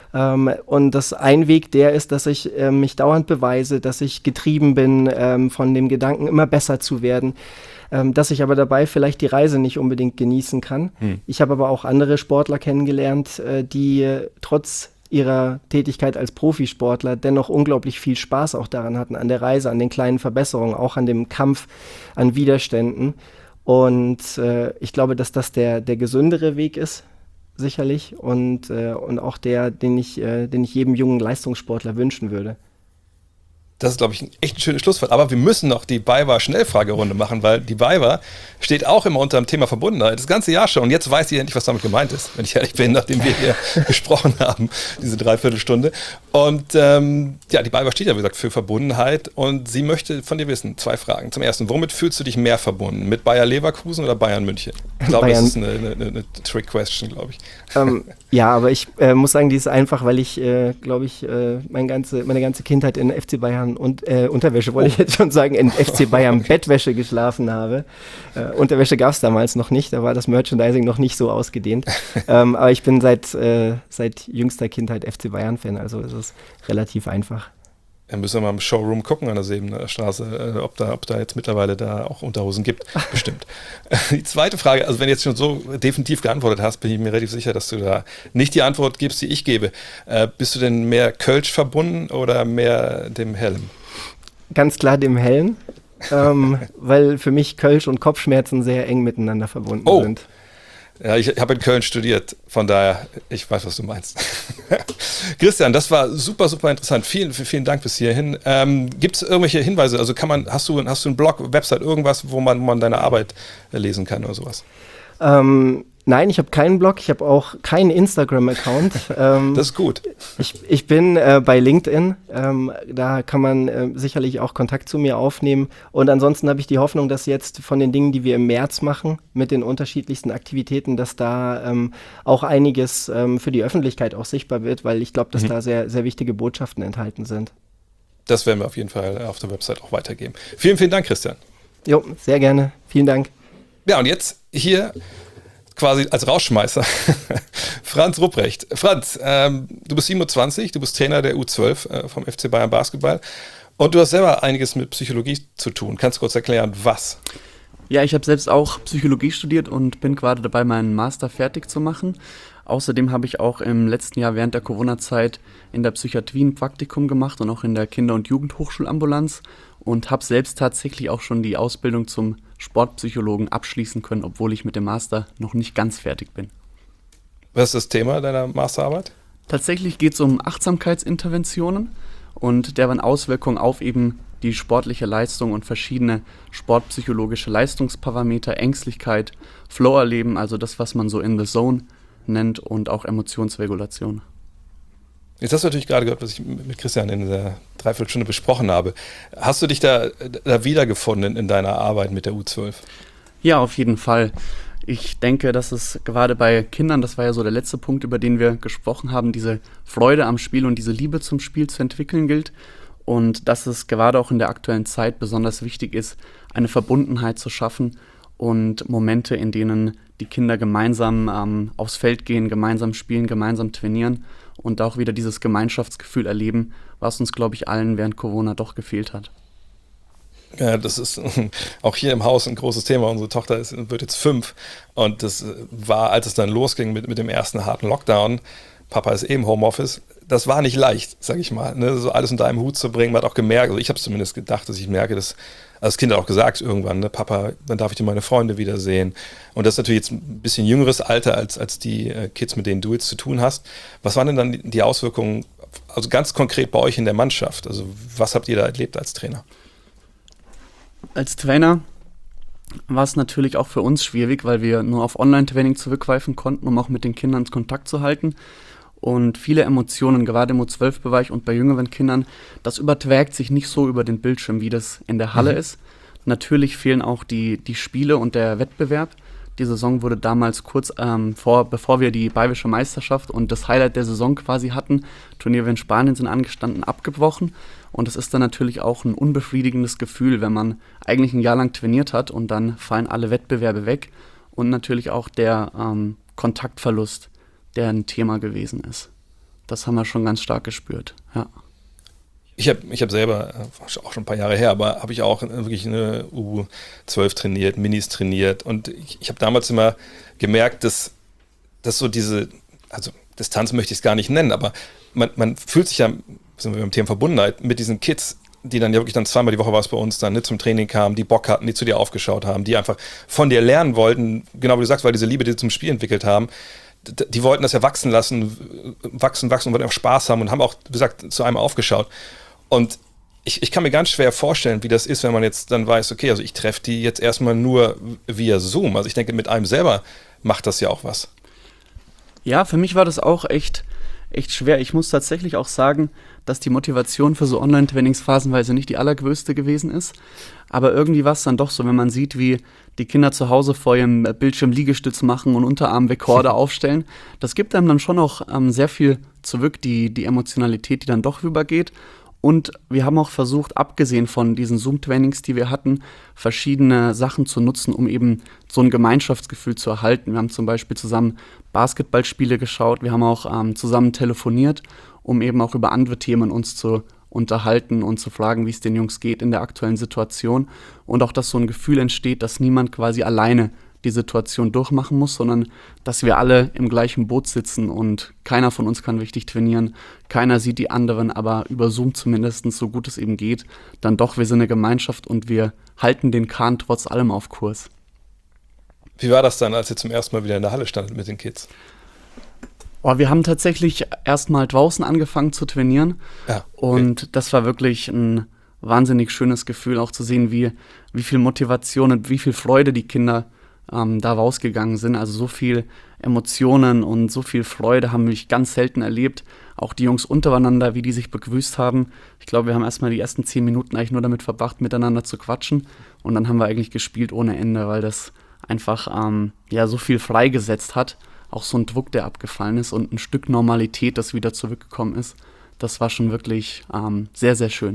Und dass ein Weg der ist, dass ich mich dauernd beweise, dass ich getrieben bin von dem Gedanken, immer besser zu werden, dass ich aber dabei vielleicht die Reise nicht unbedingt genießen kann. Ich habe aber auch andere Sportler kennengelernt, die trotz ihrer Tätigkeit als Profisportler dennoch unglaublich viel Spaß auch daran hatten, an der Reise, an den kleinen Verbesserungen, auch an dem Kampf, an Widerständen. Und ich glaube, dass das der gesündere Weg ist, sicherlich, und auch den ich jedem jungen Leistungssportler wünschen würde. Das ist, glaube ich, ein echt schönes Schlusswort. Aber wir müssen noch die BayWa-Schnellfragerunde machen, weil die BayWa steht auch immer unter dem Thema Verbundenheit. Das ganze Jahr schon. Und jetzt weiß ich endlich, was damit gemeint ist, wenn ich ehrlich bin, nachdem wir hier gesprochen haben, diese Dreiviertelstunde. Und die BayWa steht ja, wie gesagt, für Verbundenheit. Und sie möchte von dir wissen, 2 Fragen. Zum ersten, womit fühlst du dich mehr verbunden? Mit Bayer Leverkusen oder Bayern München? Ich glaube, das ist eine Trick-Question, glaube ich. Ja, aber ich muss sagen, die ist einfach, weil ich, glaube ich, meine ganze Kindheit in FC Bayern und Unterwäsche, wollte ich jetzt schon sagen, in FC Bayern Bettwäsche geschlafen habe. Unterwäsche gab es damals noch nicht, da war das Merchandising noch nicht so ausgedehnt. Aber ich bin seit jüngster Kindheit FC Bayern-Fan, also ist es relativ einfach. Dann müssen wir mal im Showroom gucken an der Sebener Straße, ob da jetzt mittlerweile da auch Unterhosen gibt. Bestimmt. Die zweite Frage, also wenn du jetzt schon so definitiv geantwortet hast, bin ich mir relativ sicher, dass du da nicht die Antwort gibst, die ich gebe. Bist du denn mehr Kölsch verbunden oder mehr dem Hellen? Ganz klar dem Hellen, weil für mich Kölsch und Kopfschmerzen sehr eng miteinander verbunden sind. Ja, ich habe in Köln studiert, von daher, ich weiß, was du meinst. Christian, das war super, super interessant. Vielen, vielen Dank bis hierhin. Gibt es irgendwelche Hinweise? Also hast du einen Blog, Website, irgendwas, wo man deine Arbeit lesen kann oder sowas? Nein, ich habe keinen Blog, ich habe auch keinen Instagram-Account. Das ist gut. Ich bin bei LinkedIn, da kann man sicherlich auch Kontakt zu mir aufnehmen. Und ansonsten habe ich die Hoffnung, dass jetzt von den Dingen, die wir im März machen, mit den unterschiedlichsten Aktivitäten, dass da auch einiges für die Öffentlichkeit auch sichtbar wird, weil ich glaube, dass da sehr, sehr wichtige Botschaften enthalten sind. Das werden wir auf jeden Fall auf der Website auch weitergeben. Vielen, vielen Dank, Christian. Jo, sehr gerne. Vielen Dank. Ja, und jetzt hier quasi als Rausschmeißer Franz Rupprecht. Franz, du bist 27, du bist Trainer der U12 vom FC Bayern Basketball und du hast selber einiges mit Psychologie zu tun. Kannst du kurz erklären, was? Ja, ich habe selbst auch Psychologie studiert und bin gerade dabei, meinen Master fertig zu machen. Außerdem habe ich auch im letzten Jahr während der Corona-Zeit in der Psychiatrie ein Praktikum gemacht und auch in der Kinder- und Jugendhochschulambulanz und habe selbst tatsächlich auch schon die Ausbildung zum Sportpsychologen abschließen können, obwohl ich mit dem Master noch nicht ganz fertig bin. Was ist das Thema deiner Masterarbeit? Tatsächlich geht es um Achtsamkeitsinterventionen und deren Auswirkungen auf eben die sportliche Leistung und verschiedene sportpsychologische Leistungsparameter, Ängstlichkeit, Flow erleben, also das, was man so in the zone nennt, und auch Emotionsregulation. Jetzt hast du natürlich gerade gehört, was ich mit Christian in der Dreiviertelstunde besprochen habe. Hast du dich da wiedergefunden in deiner Arbeit mit der U12? Ja, auf jeden Fall. Ich denke, dass es gerade bei Kindern, das war ja so der letzte Punkt, über den wir gesprochen haben, diese Freude am Spiel und diese Liebe zum Spiel zu entwickeln gilt. Und dass es gerade auch in der aktuellen Zeit besonders wichtig ist, eine Verbundenheit zu schaffen und Momente, in denen die Kinder gemeinsam aufs Feld gehen, gemeinsam spielen, gemeinsam trainieren und auch wieder dieses Gemeinschaftsgefühl erleben, was uns, glaube ich, allen während Corona doch gefehlt hat. Ja, das ist auch hier im Haus ein großes Thema. Unsere Tochter wird jetzt 5 und das war, als es dann losging mit dem ersten harten Lockdown, Papa ist im Homeoffice, das war nicht leicht, sag ich mal, ne? So alles unter einem Hut zu bringen. Man hat auch gemerkt, also ich habe es zumindest gedacht, dass ich merke, dass, also das Kind hat auch gesagt irgendwann, ne, Papa, dann darf ich meine Freunde wiedersehen. Und das ist natürlich jetzt ein bisschen jüngeres Alter als die Kids, mit denen du jetzt zu tun hast. Was waren denn dann die Auswirkungen, also ganz konkret bei euch in der Mannschaft? Also was habt ihr da erlebt als Trainer? Als Trainer war es natürlich auch für uns schwierig, weil wir nur auf Online-Training zurückgreifen konnten, um auch mit den Kindern Kontakt zu halten. Und viele Emotionen, gerade im U12-Bereich und bei jüngeren Kindern, das überträgt sich nicht so über den Bildschirm, wie das in der Halle ist. Natürlich fehlen auch die Spiele und der Wettbewerb. Die Saison wurde damals kurz bevor wir die Bayerische Meisterschaft und das Highlight der Saison quasi hatten, Turniere in Spanien sind angestanden, abgebrochen. Und es ist dann natürlich auch ein unbefriedigendes Gefühl, wenn man eigentlich ein Jahr lang trainiert hat und dann fallen alle Wettbewerbe weg. Und natürlich auch der Kontaktverlust, der ein Thema gewesen ist. Das haben wir schon ganz stark gespürt, ja. Ich hab selber, auch schon ein paar Jahre her, aber habe ich auch wirklich eine U12 trainiert, Minis trainiert und ich habe damals immer gemerkt, dass so diese, also Distanz möchte ich es gar nicht nennen, aber man fühlt sich ja, sind wir beim Thema Verbundenheit, mit diesen Kids, die dann ja wirklich dann zweimal die Woche war es bei uns dann, ne, zum Training kamen, die Bock hatten, die zu dir aufgeschaut haben, die einfach von dir lernen wollten, genau wie du sagst, weil diese Liebe, die sie zum Spiel entwickelt haben, die wollten das ja wachsen lassen, wachsen und wollten auch Spaß haben und haben auch, wie gesagt, zu einem aufgeschaut. Und ich kann mir ganz schwer vorstellen, wie das ist, wenn man jetzt dann weiß, okay, also ich treffe die jetzt erstmal nur via Zoom. Also ich denke, mit einem selber macht das ja auch was. Ja, für mich war das auch echt schwer. Ich muss tatsächlich auch sagen, dass die Motivation für so Online-Trainings phasenweise nicht die allergrößte gewesen ist. Aber irgendwie war es dann doch so, wenn man sieht, wie die Kinder zu Hause vor ihrem Bildschirm Liegestütz machen und Unterarmrekorde aufstellen. Das gibt einem dann schon auch sehr viel zurück, die Emotionalität, die dann doch rübergeht. Und wir haben auch versucht, abgesehen von diesen Zoom-Trainings, die wir hatten, verschiedene Sachen zu nutzen, um eben so ein Gemeinschaftsgefühl zu erhalten. Wir haben zum Beispiel zusammen Basketballspiele geschaut, wir haben auch zusammen telefoniert, um eben auch über andere Themen uns zu unterhalten und zu fragen, wie es den Jungs geht in der aktuellen Situation. Und auch, dass so ein Gefühl entsteht, dass niemand quasi alleine die Situation durchmachen muss, sondern dass wir alle im gleichen Boot sitzen und keiner von uns kann richtig trainieren, keiner sieht die anderen, aber über Zoom zumindest, so gut es eben geht, dann doch, wir sind eine Gemeinschaft und wir halten den Kahn trotz allem auf Kurs. Wie war das dann, als ihr zum ersten Mal wieder in der Halle standet mit den Kids? Oh, wir haben tatsächlich erstmal draußen angefangen zu trainieren, ja, okay. Und das war wirklich ein wahnsinnig schönes Gefühl, auch zu sehen, wie viel Motivation und wie viel Freude die Kinder da rausgegangen sind. Also so viel Emotionen und so viel Freude haben wir ganz selten erlebt. Auch die Jungs untereinander, wie die sich begrüßt haben. Ich glaube, wir haben erstmal die ersten 10 Minuten eigentlich nur damit verbracht, miteinander zu quatschen. Und dann haben wir eigentlich gespielt ohne Ende, weil das einfach so viel freigesetzt hat. Auch so ein Druck, der abgefallen ist und ein Stück Normalität, das wieder zurückgekommen ist. Das war schon wirklich sehr, sehr schön.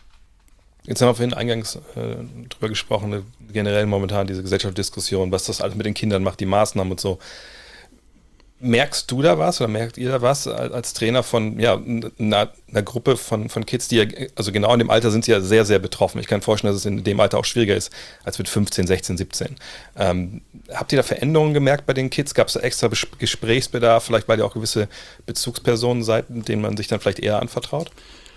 Jetzt haben wir vorhin eingangs drüber gesprochen, generell momentan diese Gesellschaftsdiskussion, was das alles mit den Kindern macht, die Maßnahmen und so. Merkst du da was oder merkt ihr da was als Trainer von einer Gruppe von Kids, die ja, also genau in dem Alter sind sie ja sehr, sehr betroffen. Ich kann mir vorstellen, dass es in dem Alter auch schwieriger ist als mit 15, 16, 17. Habt ihr da Veränderungen gemerkt bei den Kids? Gab es da extra Gesprächsbedarf, vielleicht weil ihr auch gewisse Bezugspersonen seid, denen man sich dann vielleicht eher anvertraut?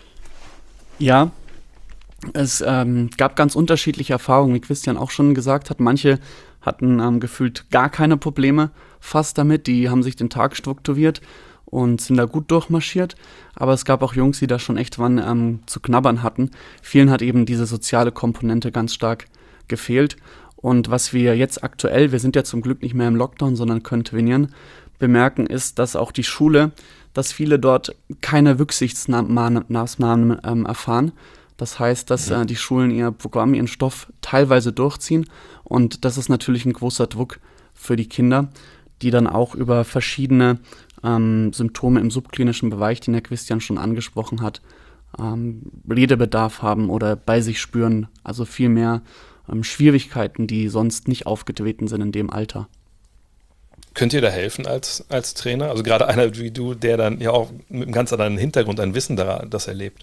Ja. Es gab ganz unterschiedliche Erfahrungen, wie Christian auch schon gesagt hat. Manche hatten gefühlt gar keine Probleme fast damit, die haben sich den Tag strukturiert und sind da gut durchmarschiert. Aber es gab auch Jungs, die da schon echt wann zu knabbern hatten. Vielen hat eben diese soziale Komponente ganz stark gefehlt. Und was wir jetzt aktuell, wir sind ja zum Glück nicht mehr im Lockdown, sondern können trainieren, bemerken ist, dass auch die Schule, dass viele dort keine Rücksichtsmaßnahmen erfahren. Das heißt, dass die Schulen ihr Programm, ihren Stoff teilweise durchziehen. Und das ist natürlich ein großer Druck für die Kinder, die dann auch über verschiedene Symptome im subklinischen Bereich, den der Christian schon angesprochen hat, Redebedarf haben oder bei sich spüren. Also viel mehr Schwierigkeiten, die sonst nicht aufgetreten sind in dem Alter. Könnt ihr da helfen als Trainer? Also gerade einer wie du, der dann ja auch mit einem ganz anderen Hintergrund, ein Wissen daran, das erlebt.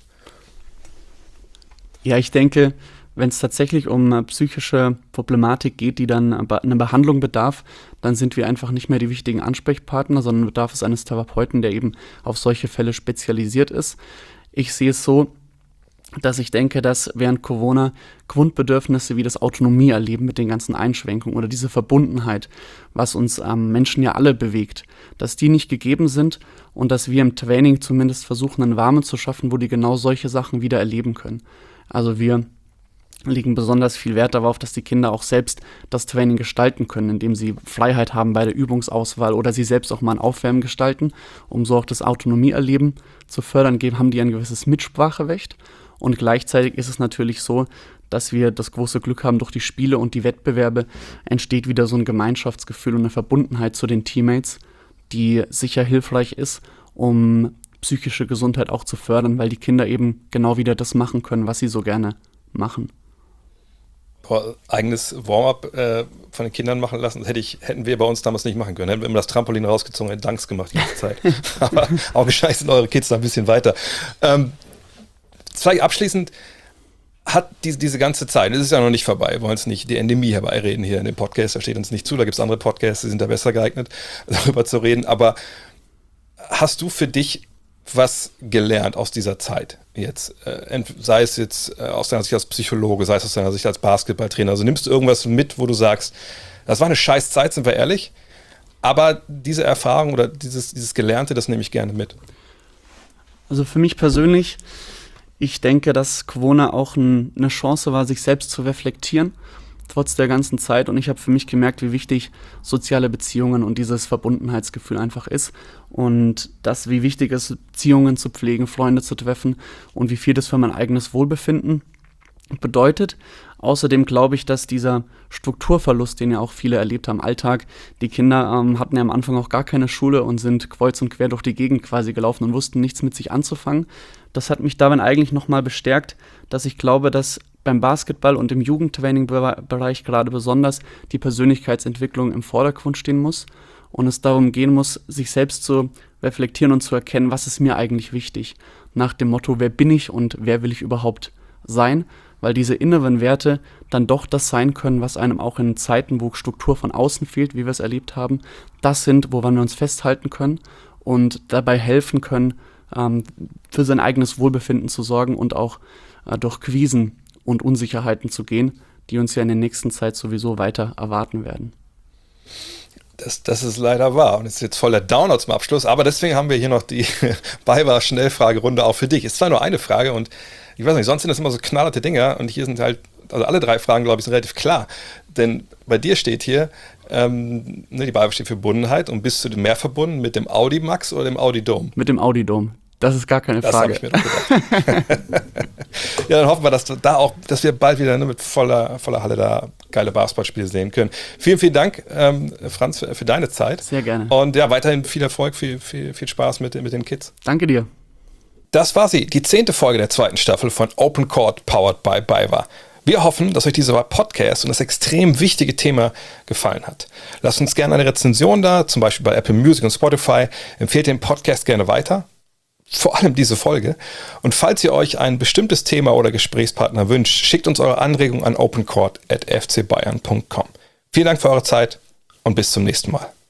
Ja, ich denke, wenn es tatsächlich um psychische Problematik geht, die dann eine Behandlung bedarf, dann sind wir einfach nicht mehr die wichtigen Ansprechpartner, sondern bedarf es eines Therapeuten, der eben auf solche Fälle spezialisiert ist. Ich sehe es so, dass ich denke, dass während Corona Grundbedürfnisse wie das Autonomieerleben mit den ganzen Einschränkungen oder diese Verbundenheit, was uns Menschen ja alle bewegt, dass die nicht gegeben sind und dass wir im Training zumindest versuchen, einen Rahmen zu schaffen, wo die genau solche Sachen wieder erleben können. Also wir legen besonders viel Wert darauf, dass die Kinder auch selbst das Training gestalten können, indem sie Freiheit haben bei der Übungsauswahl oder sie selbst auch mal ein Aufwärmen gestalten, um so auch das Autonomieerleben zu fördern, haben die ein gewisses Mitspracherecht. Und gleichzeitig ist es natürlich so, dass wir das große Glück haben, durch die Spiele und die Wettbewerbe entsteht wieder so ein Gemeinschaftsgefühl und eine Verbundenheit zu den Teammates, die sicher hilfreich ist, um psychische Gesundheit auch zu fördern, weil die Kinder eben genau wieder das machen können, was sie so gerne machen. Eigenes Warm-up von den Kindern machen lassen, hätten wir bei uns damals nicht machen können. Hätten wir immer das Trampolin rausgezogen und Danks gemacht die ganze Zeit. Aber auch gescheit sind eure Kids da ein bisschen weiter. Abschließend hat diese ganze Zeit, es ist ja noch nicht vorbei, wir wollen jetzt nicht die Endemie herbeireden hier in dem Podcast, da steht uns nicht zu, da gibt es andere Podcasts, die sind da besser geeignet, darüber zu reden, aber hast du für dich was gelernt aus dieser Zeit jetzt? Sei es jetzt aus deiner Sicht als Psychologe, sei es aus deiner Sicht als Basketballtrainer, also nimmst du irgendwas mit, wo du sagst, das war eine scheiß Zeit, sind wir ehrlich, aber diese Erfahrung oder dieses Gelernte, das nehme ich gerne mit. Also für mich persönlich, ich denke, dass Corona auch eine Chance war, sich selbst zu reflektieren, trotz der ganzen Zeit. Und ich habe für mich gemerkt, wie wichtig soziale Beziehungen und dieses Verbundenheitsgefühl einfach ist. Und wie wichtig es ist, Beziehungen zu pflegen, Freunde zu treffen und wie viel das für mein eigenes Wohlbefinden bedeutet. Außerdem glaube ich, dass dieser Strukturverlust, den ja auch viele erlebt haben, Alltag, die Kinder hatten ja am Anfang auch gar keine Schule und sind kreuz und quer durch die Gegend quasi gelaufen und wussten nichts mit sich anzufangen. Das hat mich darin eigentlich nochmal bestärkt, dass ich glaube, dass beim Basketball und im Jugendtraining-Bereich gerade besonders die Persönlichkeitsentwicklung im Vordergrund stehen muss und es darum gehen muss, sich selbst zu reflektieren und zu erkennen, was ist mir eigentlich wichtig, nach dem Motto, wer bin ich und wer will ich überhaupt sein, weil diese inneren Werte dann doch das sein können, was einem auch in Zeiten, wo Struktur von außen fehlt, wie wir es erlebt haben, das sind, woran wir uns festhalten können und dabei helfen können, für sein eigenes Wohlbefinden zu sorgen und auch durch Krisen und Unsicherheiten zu gehen, die uns ja in der nächsten Zeit sowieso weiter erwarten werden. Das ist leider wahr und es ist jetzt voller Downer zum Abschluss, aber deswegen haben wir hier noch die BayWa-Schnellfragerunde auch für dich. Es ist zwar nur eine Frage und ich weiß nicht, sonst sind das immer so knallharte Dinger und hier sind halt, also alle 3 Fragen, glaube ich, sind relativ klar, denn bei dir steht hier, die BayWa steht für Verbundenheit und bist du mehr verbunden mit dem Audi Max oder dem Audi Dome? Mit dem Audi Dome. Das ist gar keine Frage. Das habe ich mir doch gedacht. Ja, dann hoffen wir, dass wir bald wieder mit voller Halle da geile Basketballspiele sehen können. Vielen, vielen Dank, Franz, für deine Zeit. Sehr gerne. Und ja, weiterhin viel Erfolg, viel Spaß mit den Kids. Danke dir. Das war sie, die 10. Folge der 2. Staffel von Open Court, powered by BayWa. Wir hoffen, dass euch dieser Podcast und das extrem wichtige Thema gefallen hat. Lasst uns gerne eine Rezension da, zum Beispiel bei Apple Music und Spotify. Empfehlt den Podcast gerne weiter. Vor allem diese Folge. Und falls ihr euch ein bestimmtes Thema oder Gesprächspartner wünscht, schickt uns eure Anregungen an opencourt@fcbayern.com. Vielen Dank für eure Zeit und bis zum nächsten Mal.